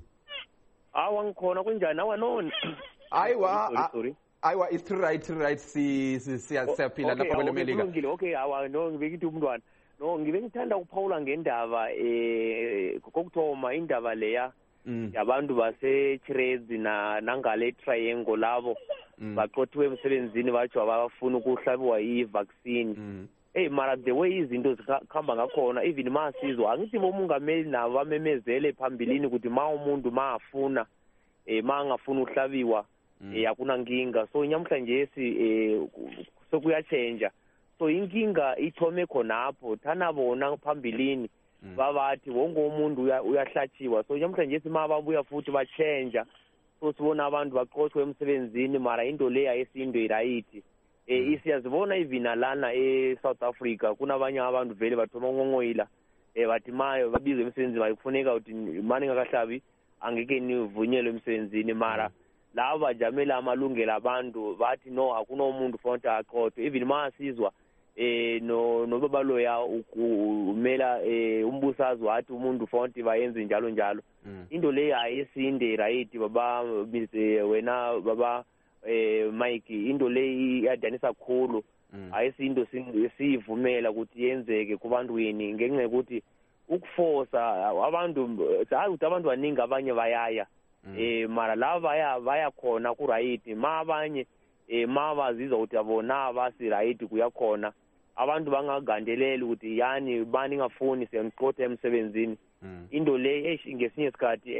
Awa ngikhona kunjani awa noni? Ayiwa sorry. Ayiwa it's right right si siyaphila lapha kwele Melika. Okay okay awa no ngibekithi umntwana. No ngibe ngithanda ukuphawula ngendaba eh kokuthoma indaba leya yabantu base Chirezi na nangale triangle labo baqothiwe emsebenzini bathi abafuna ukuhlabiwa i-vaccine. Hey mara the way izinto zikhamba ngakhona even masizwa angithi bomungameli nabo bamemezele phambilini ukuthi ma umuntu maafuna eh mangafuna uhlabiwa eh akuna nkinga so nyamhlanje si eh sokuyachange so inkinga ithome khonapho thana bona phambilini babathi wonke umuntu uyahlatshiwa so nyamhlanje simababuya futhi bachange so sibona abantu baqothwe emsebenzini mara into leya yesinto irayithi eh isiyazibona ivina lana eSouth Africa kunabanye abantu vele bathoma ngongoyila eh bathi mayo babizwe emsebenzini bayikufuneka ukuthi mani ngakahlabi angeke nivunyelwe emsebenzini mara laba bajamela amalungelo abantu bathi no akuna umuntu fonta aqothwe even masizwa eh no nobaba loya ukumela eh umbusazi wathi umuntu fonti bayenze njalo njalo into le ayisinde right baba wena baba eh Mike into le iyadanisa kakhulu ayisinto siyivumela ukuthi yenzeke kubantu yini ngenxa ukuthi ukuforsa abantu hayi ukuthi abantu baningi abanye bayaya eh mara lava baya baya khona ku right ma abanye eh mabazizwa ukuthi abona abasi right kuyakhona abantu bangagandeleli ukuthi yani bani ngafuni siyamqotha emsebenzini into le ngesinye isikhathi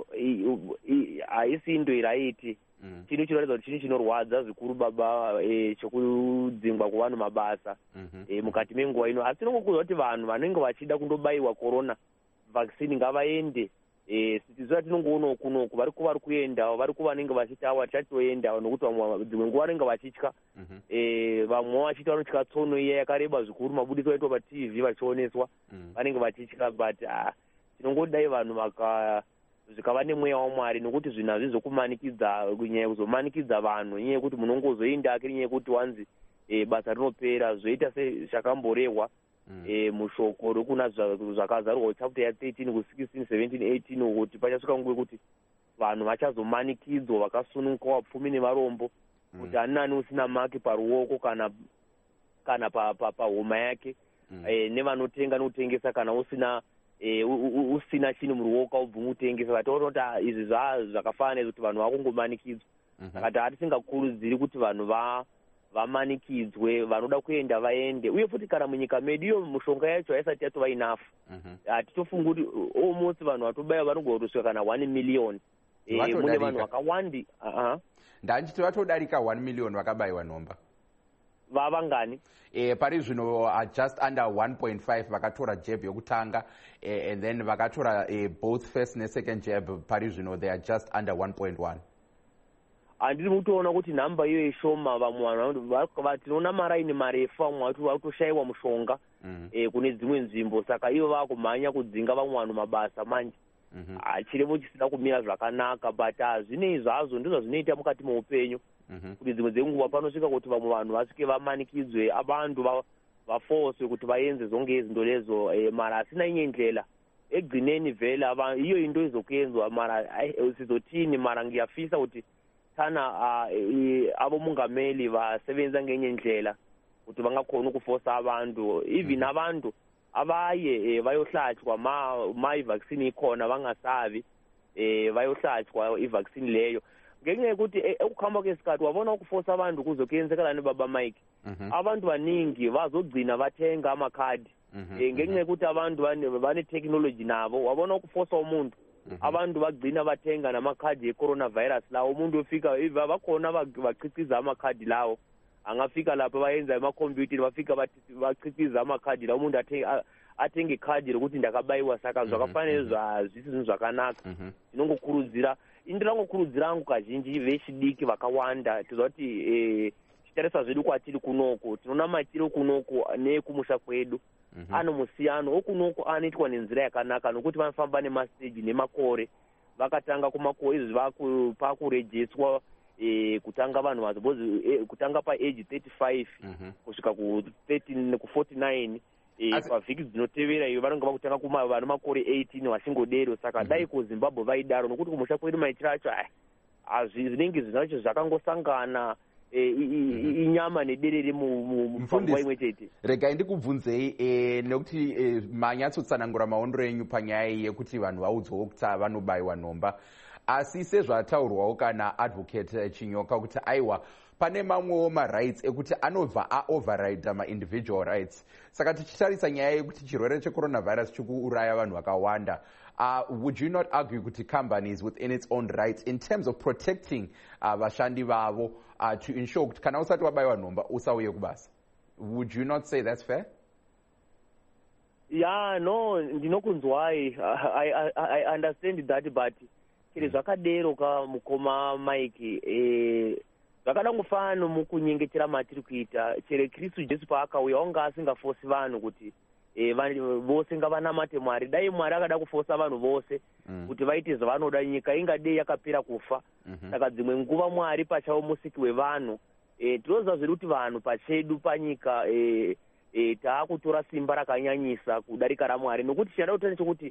ayisinto irayithi chino chinoratidza kuti chini chinorwadza zvikuru baba chokudzingwa kuvanhu mabasa mukati menguva ino asi tinongokuzwa kuti vanhu vanenge vachida kundobayiwa corona vaccine ngavaende sitizva tinongoona kunoku vari kuva vari kuendawo vari kuva vanenge vachitawa tichatoendawo nokuti vamwe dzimwe nguva vanenge vachitya vamwe vachita vanotya tsono iya yakareba zvikuru mabudiso aitwa patv vachioneswa vanenge vachitya but tinongodai vanhu vaka zvikava nemweya wamwari nokuti zvinhu hazvizokumanikidza kunyaya yekuzomanikidza vanhu inyaya yekuti munongozoenda ake inyaya yekuti wanzi basa rinopera zvoita sezvakamborehwa mushoko rokuna zvakazarwa chapter ya13 ku16 17 eighteen kuti pachasvika nguva yekuti vanhu vachazomanikidzwa vakasununguka vapfumi nevarombo kuti ani nani usina maki paruoko kana kana pahuma yake nevanotenga nokutengesa kana usina eh usina chini muruoko ubvungu utengesa vataona kuti izvi zvakafanira kuti vanhu vakungomanikidzwa saka hatisingakurudziri kuti vanhu va vamanikidzwe vanoda kuenda vaende uye futi kana munyika medu iyo mushonga yacho haisati yatova enough hatitofunga kuti almost vanhu vatobaya vanogorosvika kana one million mune vanhu vakawandi ndanchiti vatodarika one million vakabayiwa nhomba vavangani eh pari zvino uh, just under one point five vakatora jab yokutanga eh, and then vakatora eh, both first ne second jab pari zvino they are just under one point one handiri kutoona kuti nhamba iyo ishoma vamwe vanhu tinoona maraini marefu vamwe vatoshayiwa mushonga eh, kune dzimwe nzvimbo saka ivo vakumhanya kudzinga vamwe vanhu mabasa manje chirevo chisina kumira zvakanaka but zvine izvazvo ndizvo zvinoita mukati meupenyu kuti dzimwe dzenguva panosvika kuti vamwe vanhu vasvike vamanikidzwe abantu vafoswe kuti vaenze zonge izinto lezo mara asina inye ndlela egcineni vhele iyo into izokuenzwa mara sizotini mara ngiyafisa kuti tana abomungameli vasebenza ngenye ndlela kuti vangakhona ukufosa abantu even abantu abaye vayohlatshwa ma ma ivaccine ikhona vangasavi vayohlatshwa ivaccine leyo ngenxa yokuthi ukuhamba kwesikhathi wabona ukufosa abantu kuzokuyenzekalani baba Mike abantu baningi bazogcina bathenga amakhadi ngenxa yokuthi abantu bane technology nabo wabona ukufosa umuntu abantu bagcina bathenga namakhadi e-coronavirus lawo umuntu ofika bakhona bachiciza amakhadi lawo angafika lapho bayenza amakhompyutha bafika bachiciza amakhadi lawo umuntu athenge ikhadi lokuthi ndakabayiwa saka zvakafanele zvisi zvakanaka tinongokurudzira into langokurudzira angu kazhinji vechidiki vakawanda tizwa kuti chitarisa zvedu kwatiri kunoko tinoona matiri kunoko nekumusha kwedu anomusiyano okunoko anoitwa nenzira yakanaka nokuti vanofamba nemasteji nemakore vakatanga kumakore izvi pakurejeswa eh, kutanga vanhu vazobozi eh, kutanga paage thirty-five kusvika ku forty-nine eh, pavhiki dzinotevera iyo vanonge vakutanga vano makore eighteen vasingodero saka dai kuzimbabwe vaidaro nokuti kumusha kwedu maitiro acho zvinenge zvinacho zvakangosangana inyama nederere mupanguva imwe chete. Regai ndikubvunzei nekuti manyatsotsanangura maondero enyu panyaya yekuti vanhu vaudzwawo kuti vanobayiwa nhomba, asi sezvataurwawo kana advocate Chinyoka kuti aiwa pane mamwewo marights ekuti anobva aoverride ma-individual rights. Saka tichitarisa nyaya yekuti chirwere checoronavirus chikuuraya vanhu vakawanda, Uh, would you not argue kuti companies within its own rights in terms of protecting vashandi uh, vavo uh, to ensure kuti kana usati wabayiwa nhomba usauye kubasa? Would you not say that's fair? Yeah, no, ndinokunzwai. I, I, I understand that, but kiri zvakadero ka mukoma Mike eh zvakada ngofana mukunyengetera matiri kuita chere Kristu Jesu paakauya wanga asingafosi vanhu kuti eh vose ngavanamate Mwari. Dai Mwari akada kufosa vanhu vose kuti vaite zvavanoda nyika ingadei yakapera kufa. Saka dzimwe nguva Mwari pachawo musiki wevanhu eh tinoziva zviri kuti vanhu pachedu panyika eh eh taakutora simba rakanyanyisa kudarika raMwari nokuti chada kutone chokuti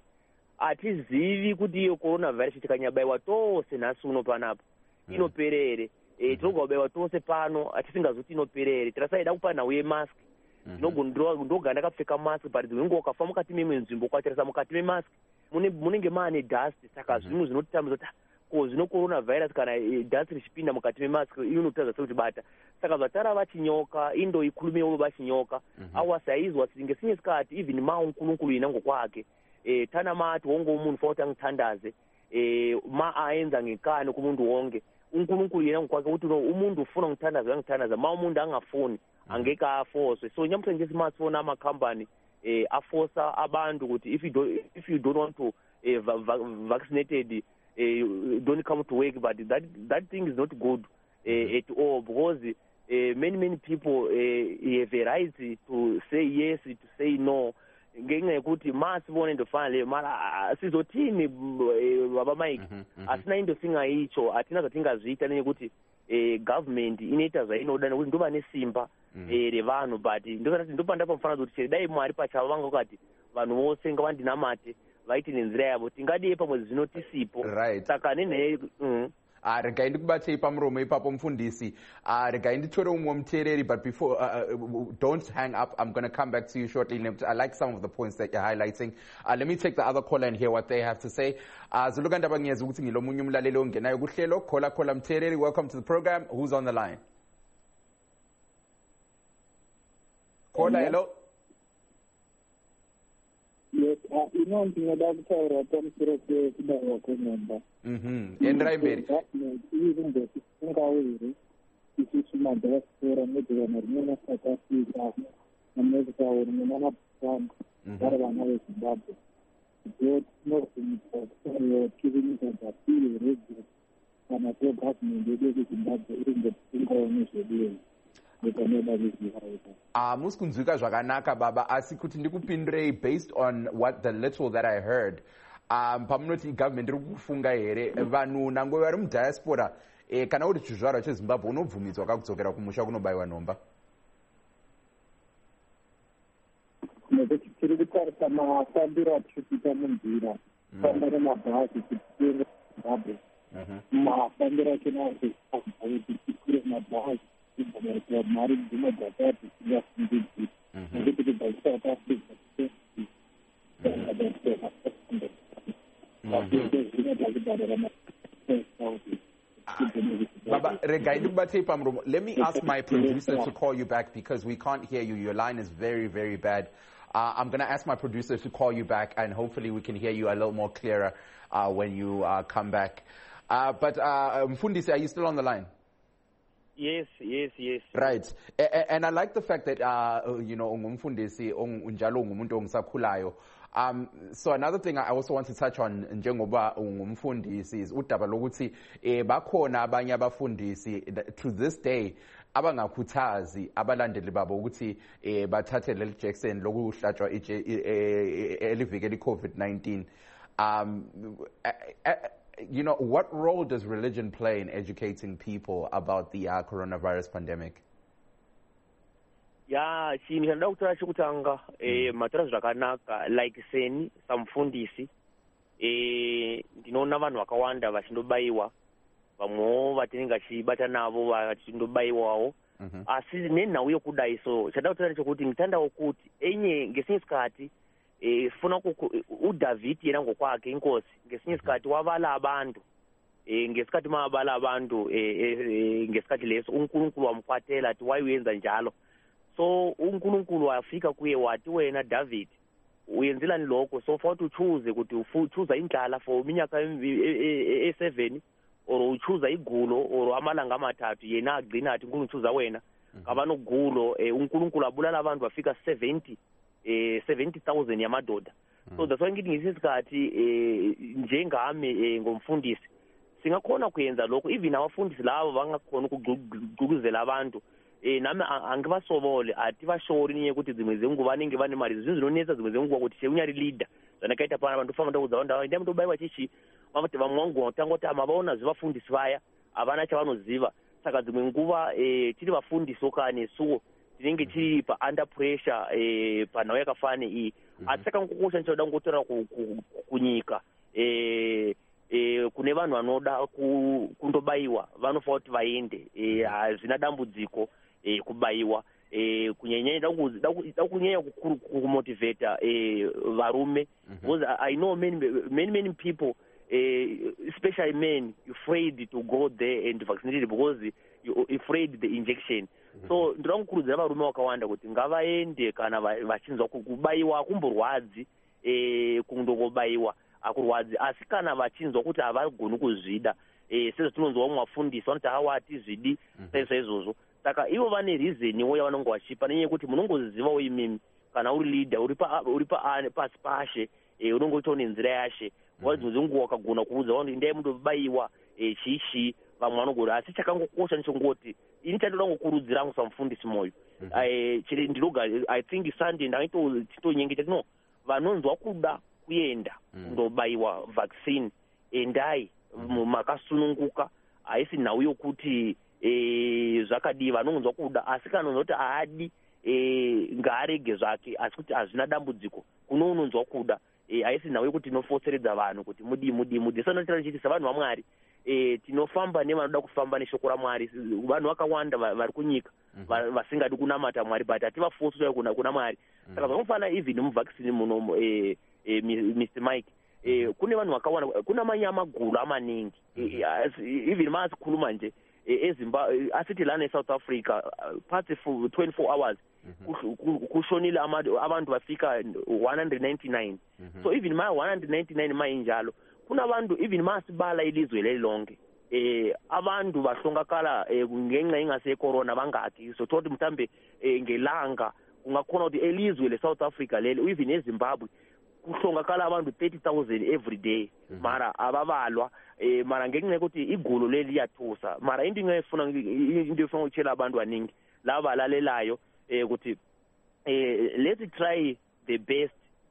atizivi kuti iyo coronavirus tikanyabayiwa tose nhasi uno panapa inoperere. Eh tinogabayiwa tose pano atisingazuti inoperere. Tirasaida kupa nhau yemask ndoganda ndakapfeka mask but dzimwe ukafa mukati memwe nzvimbo kwatarisa mukati memask munenge maane dust. Saka zvinhu zvinotitambudza kuti ko zvino coronavirus kana dust richipinda mukati memask inotadza sekuti bata. Saka zvatara Chinyoka indo ikulumewo vachinyoka awasaizwa singe sinye sikati even maunkulunkulu inango kwake eh tana mati wongo umuntu fota ngithandaze eh ma ayenza ngekani kumuntu wonke unkulunkulu inango kwake ukuthi umuntu ufuna ngithandaze ngithandaza ma umuntu angafuni angeka afoswe. So nyamutse nje smartphone ama company eh afosa abantu ukuthi if you don't if you don't want to eh, va va vaccinated eh, don't come to work, but that that thing is not good eh, at all because eh, many many people eh, have a right to say yes, to say no. Ngenxa yekuti masibone ndofanele mara sizothini baba Mike asina into singa icho atina zatingazviita nekuti eh government inoita zvainoda nekuti ndo vane simba eh revanhu but ndosati ndopanda pamfana kuti dai Mwari pachava vanga kuti vanhu vose ngavandinamate vaiti nenzira yavo tingadiye pamwe zvinotisipo saka nene Ah, regai ndikubatei pamuromo ipapo mufundisi. Ah, regai nditore umwe muteereri, but before uh, uh, don't hang up. I'm going to come back to you shortly. I like some of the points that you're highlighting. Uh, let me take the other caller and hear what they have to say. Ah, Zuluka ndaba ngiyeza ukuthi ngilomunye umlaleli ongenayo kuhlelo. Khola khola mteereri, welcome to the program. Who's on the line? Khola, hello. Yes, uh, you know, ndinoda kutaura pamusoro pekubayiwa kwenyomba. Mhm. Endrai mberi. Even though tisingawiri isusu madiaspora nedhivana rimwe naSouth Africa namexico rimwe namapuranga vari vana veZimbabwe. Ndo tinobvumisa kuti tivinyika dzapiri redzio kana togovernment yedu yeZimbabwe iri ngotisingawo nezveduyo. Ah, musikunzwika zvakanaka baba, asi kuti ndikupindurei based on what the little that I heard. Um, pamunoti government iri kufunga here vanhu nangwe vari mudiaspora eh, kana uri chizvarwa cheZimbabwe unobvumidzwa kakudzokera kumusha kunobayiwa nhomba? Nekuti tiri kutarisa mafambiro atikuita munzira kufamba nemabhazi kuti tiende kuZimbabwe. Mafambiro achona kuti tikure mabhazi kugamuchira mari dzimwe dzakati tisingafungidziri nekuti kubva kuSouth Africa Baba, regai ndikubatei pamuromo. Let me ask my producer to call you back because we can't hear you. Your line is very, very bad. Uh, I'm going to ask my producer to call you back and hopefully we can hear you a little more clearer uh, when you uh, come back. Uh, but uh, Mfundisi, are you still on the line? Yes, yes, yes. Right. A and I like the fact that, uh, you know, ungumfundisi, unjalo ngumuntu ongisakhulayo. Um, so another thing I also want to touch on njengoba ungumfundisi is udaba lokuthi eh bakhona abanye abafundisi to this day abangakhuthazi abalandeli babo ukuthi eh bathathe leli Jackson lokuhlatshwa elivikela iCovid nineteen. Um, you know, what role does religion play in educating people about the uh, coronavirus pandemic? Ya chinhu chandida kutaura chekutanga eh mataura zvakanaka like seni samufundisi eh ndinoona vanhu vakawanda vachindobayiwa vamwewo vatinenge vachibata navo vachindobayiwawo asi nenhau yokudai so chandida kutaura chekuti nditandawo kuti enye ngesinye sikati eh funa uDavid yena ngokwakhe inkosi ngesinye sikati wavala abantu eh ngesikati mabala abantu eh ngesikati leso uNkulunkulu wamkhwathela athi wayenza njalo. So uNkulunkulu wafika kuye wathi wena David uyenzelani lokho so for to choose ukuthi uchoose indlala for iminyaka e seven or uchoose igulo or amalanga amathathu yena agcina athi uNkulunkulu choose wena kabanogulo uNkulunkulu abulala abantu bafika seventy eh seventy thousand yamadoda. So that's why ngithi ngisikhathi eh njengami ngomfundisi singakhona kuyenza lokho even abafundisi labo bangakhona ukugqugquzela abantu eh nami angibasobole athi bashori ninye ukuthi zimwe zengubani ngivane mali zinzinonesa zimwe zenguwa ukuthi sheunyari leader zana kaita pana abantu fama ndauza ndawo ndiye muntu bayiwa chichi vamati vamwangu tangoti amabaona zvivafundisi vaya avana chavanoziva saka dzimwe nguva eh tiri vafundisi okane suwo tinenge tiri pa under pressure eh panhau yakafane iyi asi saka ngokosha nchoda ngotora kunyika eh eh kune vanhu vanoda kundobayiwa vanofa kuti vaende eh hazvina dambudziko eh kubayiwa eh kunyanya da kunyanya kumotivate eh varume because I know many many many people eh especially men afraid to go there and vaccinate because you afraid the injection. So ndira kukurudzira varume vakawanda kuti ngavaende kana vachinzwa kubayiwa kumborwadzi eh kundokobayiwa akurwadzi asi kana vachinzwa kuti havagoni kuzvida eh sezvo tinonzwa vamwe vafundisi vanoti hawati zvidi saizvozvo saka ivo vane reason wo yavanonge vachipa nenyaya yekuti munongozivawo imimi kana uri leader uri pa uri pa pasi pashe eh unongoitawo nenzira yashe wadzimwe dzenguva wakagona kuudza vanhu ndai mundobayiwa eh chichi vamwe vanogona asi chakangokosha nechongoti ini chandoda ngokurudzira angu samufundisi moyo eh chiri ndiroga I think Sunday ndaitonyengeta no vanonzwa kuda kuenda kundobayiwa vaccine endai makasununguka haisi nhau yokuti eh zvakadi vanonzwa kuda asi kana unozoti haadi eh ngaarege zvake asi kuti hazvina dambudziko kuno unonzwa kuda eh haisi nhau yokuti inofoseredza vanhu kuti mudi mudi mudi sanotira chiti savanhu vaMwari eh tinofamba nevanoda kufamba neshoko raMwari vanhu vakawanda vari kunyika vasingadi kunamata Mwari but ativafosi kuna kuna Mwari saka vanofana even muvaccine muno eh Mister Mike eh kune vanhu vakawana kuna manyama gulu amaningi even masikhuluma nje eZimbabwe asithi lana eSouth Africa past twenty-four hours kushonile abantu bafika one hundred ninety-nine. So even my one hundred ninety-nine mayinjalo kuna abantu even masibala ilizwe lelonke eh abantu bahlongakala ngenxa ingase corona bangaki so thothi mhlambe ngelanga ungakhona ukuthi elizwe leSouth Africa lelo even eZimbabwe kuhlongakala abantu thirty thousand every day mara ababalwa eh mara ngenxa ukuthi igulo leli liyathusa mara into ngefuna into efuna ukutshela abantu abaningi laba lalelayo eh ukuthi eh let's try the best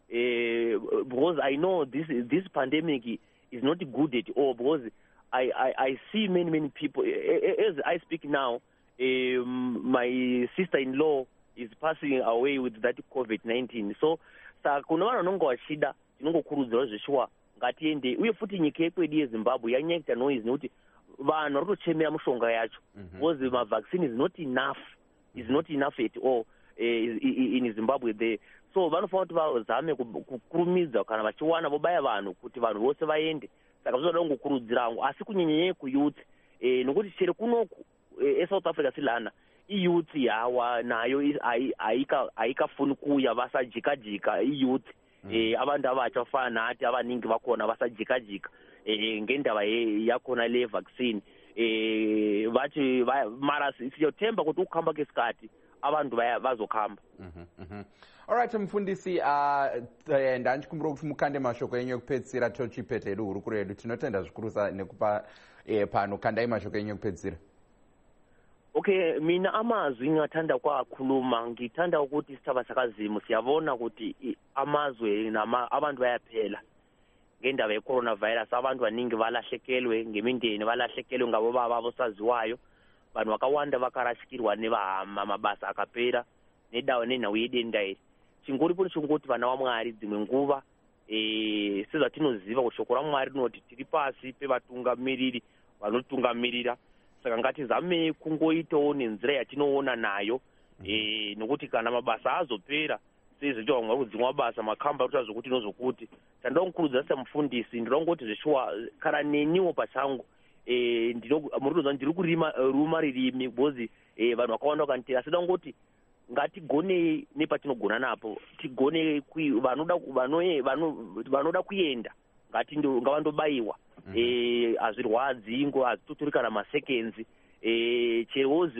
eh because I know this this pandemic is not good at all because I I I see many many people as I speak now um, my sister-in-law is passing away with that COVID nineteen so saka kuna vanhu vanonge vachida tinongokurudzira zveshuwa ngatiende uye futi nyika yekwedu yeZimbabwe yanyekita noise nekuti vanhu vari kutochemera mushonga yacho because ma vaccine is not enough is not enough at all eh, in Zimbabwe there so vanofanira kuti vazame kukurumidza kana vachiwana vobaya vanhu kuti vanhu vose vaende saka zvoda kungokurudzirangu asi kunyanyanyanya kuyouth eh nokuti chere kunoku eSouth Africa silana iyouth yawa nayo aika aikafuni kuya vasajikajika iyouth eh abantu abatsha bafana nathi abaningi bakhona vasajikajika eh ngendaba yakhona le vaccine eh bathi mara siyothemba ukuthi ukuhamba kwesikhathi abantu vazokhamba. All right, mfundisi, uh, ndanchikumbira kuti mukande mashoko enyu ekupedzisira tochipeteri hurukuro yedu. Tinotenda zvikurusa nekupa eh, pano kandai mashoko enyu ekupedzisira. Okay, mina amazwi ngingathanda kwakhuluma ngithanda ukuthi sithaba sakazimu siyabona ukuthi amazwe nama abantu bayaphela ngendaba ye-coronavirus. Abantu baningi balahlekelwe ngemindeni, balahlekelwe ngabo baba abosaziwayo, vanhu vakawanda vakarashikirwa nemabasa akapera nedawa nenhau yedendai. Chingoripo chingoti vana vaMwari dzimwe nguva eh sezvatinoziva kuti shoko raMwari rinoti tiri pasi pevatungamiriri vanotungamirira. Saka ngatizame kungoitawo nenzira yatinoona nayo eh nokuti kana mabasa azopera sezvo vamwe kudzimwa mabasa makhamba kuti azokuti nozokuti tandonkurudzira semufundisi ndinongoti zveshuwa kana neniwo pachangu eh ndinomurudzo ndiri kurima ruma ririmi bozi eh vanhu vakawanda vakantira asi ndongoti ngatigone nepatinogona napo tigone vanoda vanoye vanoda kuenda ngati ndo ngavandobayiwa eh azvirwadzi ngo azituturi kana maseconds eh cherozi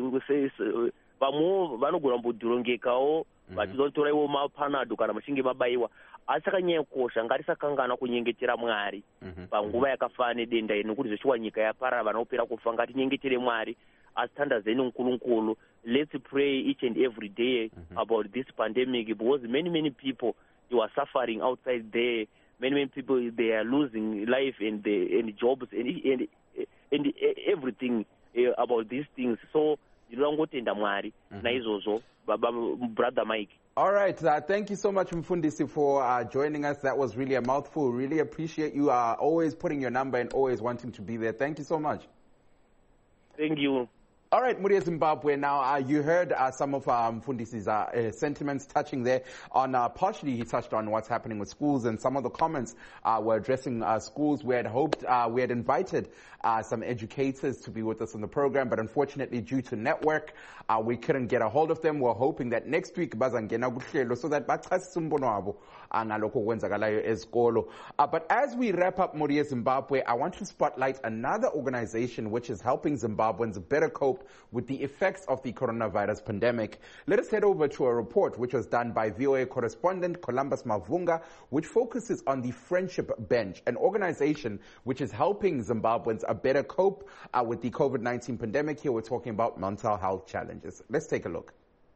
vamwe vanogona mbodhurongekawo vachizotora iwo mapanado kana machinge mabayiwa. Asi akanyekosha ngatisakangana kunyengetera Mwari panguva yakafana nedenda ino kuti zveshuwa nyika yaparara vanopera kufa. Ngatinyengetere Mwari asi tandazeni nkulunkulu. Let's pray each and every day mm-hmm. about this pandemic, because many many people they are suffering outside there. Many many people they are losing life and the and jobs and and and everything uh, about these things. So you don't go to Mwari na izozo brother Mike. All right, uh, thank you so much, Mfundisi, for uh, joining us. That was really a mouthful. Really appreciate you uh, always putting your number and always wanting to be there. Thank you so much. Thank you. All right, Muria Zimbabwe. Now, uh, you heard uh, some of um, Mfundisi's uh, uh, sentiments touching there on, uh, partially he touched on what's happening with schools, and some of the comments uh, were addressing uh, schools. We had hoped, uh, we had invited uh, some educators to be with us on the program, but unfortunately due to network, uh, we couldn't get a hold of them. We're hoping that next week bazangena kuhlelo so that bachasisa umbono wabo ngalokho kwenzakalayo ezikolo. But as we wrap up Muria Zimbabwe, I want to spotlight another organization which is helping Zimbabweans better cope with the effects of the coronavirus pandemic. Let us head over to a report which was done by V O A correspondent Columbus Mavunga, which focuses on the Friendship Bench, an organization which is helping Zimbabweans better cope uh, with the COVID nineteen pandemic. Here we're talking about mental health challenges. Let's take a look.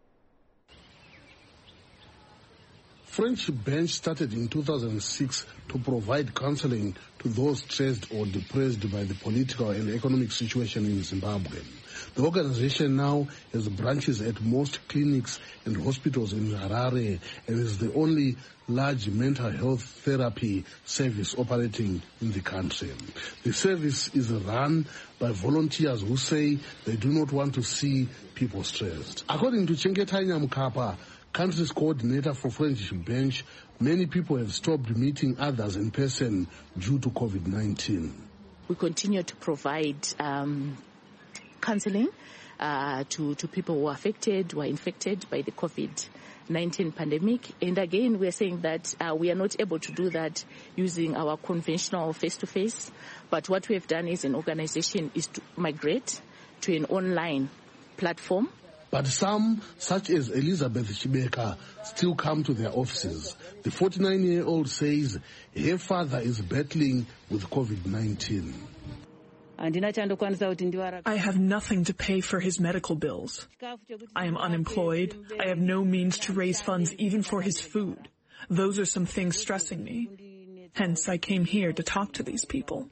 Friendship Bench started in two thousand six to provide counseling to those stressed or depressed by the political and economic situation in Zimbabwe. The organization now has branches at most clinics and hospitals in Harare and is the only large mental health therapy service operating in the country. The service is run by volunteers who say they do not want to see people stressed. According to Chengetanya Mkapa, country's coordinator for Friendship Bench, many people have stopped meeting others in person due to COVID nineteen. We continue to provide um, counseling uh, to, to people who are affected, who are infected by the COVID nineteen pandemic. And again, we are saying that uh, we are not able to do that using our conventional face-to-face. But what we have done as an organization is to migrate to an online platform. But some, such as Elizabeth Chibeka, still come to their offices. The forty-nine-year-old says her father is battling with COVID nineteen. I have nothing to pay for his medical bills. I am unemployed. I have no means to raise funds even for his food. Those are some things stressing me. Hence, I came here to talk to these people.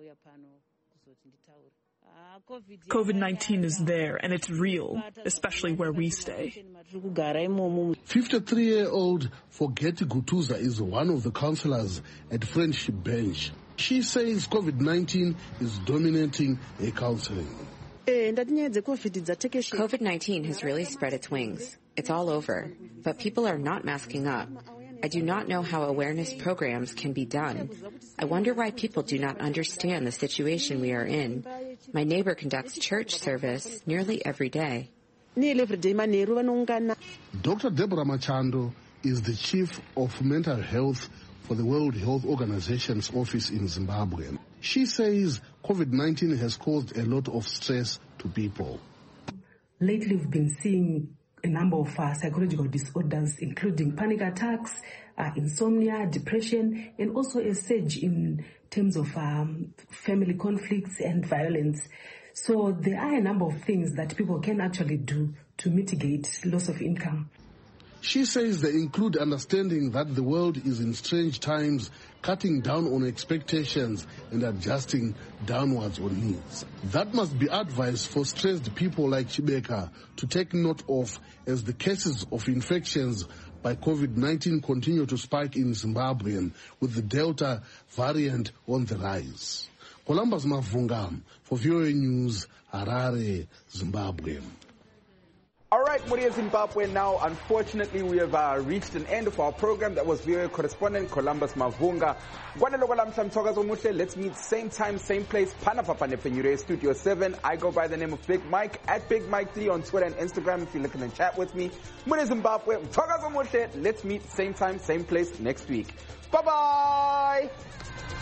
COVID nineteen is there, and it's real, especially where we stay. fifty-three-year-old Forgeti Gutuza is one of the counselors at Friendship Bench. She says COVID nineteen is dominating her counseling. COVID nineteen has really spread its wings. It's all over, but people are not masking up. I do not know how awareness programs can be done. I wonder why people do not understand the situation we are in. My neighbor conducts church service nearly every day. Doctor Deborah Machando is the chief of mental health for the World Health Organization's office in Zimbabwe. She says COVID nineteen has caused a lot of stress to people. Lately, we've been seeing a number of uh, psychological disorders, including panic attacks, uh, insomnia, depression, and also a surge in terms of um, family conflicts and violence. So there are a number of things that people can actually do to mitigate loss of income. She says they include understanding that the world is in strange times, cutting down on expectations and adjusting downwards on needs. That must be advice for stressed people like Chibeka to take note of as the cases of infections by COVID nineteen continue to spike in Zimbabwe, with the Delta variant on the rise. Columbus Mavunga for V O A News, Harare, Zimbabwe. All right, Muria Zimbabwe. Now, unfortunately, we have uh, reached an end of our program. That was V O A correspondent Columbus Mavunga. Let's meet same time, same place. Panapapa Studio seven. I go by the name of Big Mike, at Big Mike D on Twitter and Instagram if you're looking to chat with me. Muria Zimbabwe. Let's meet same time, same place next week. Bye-bye.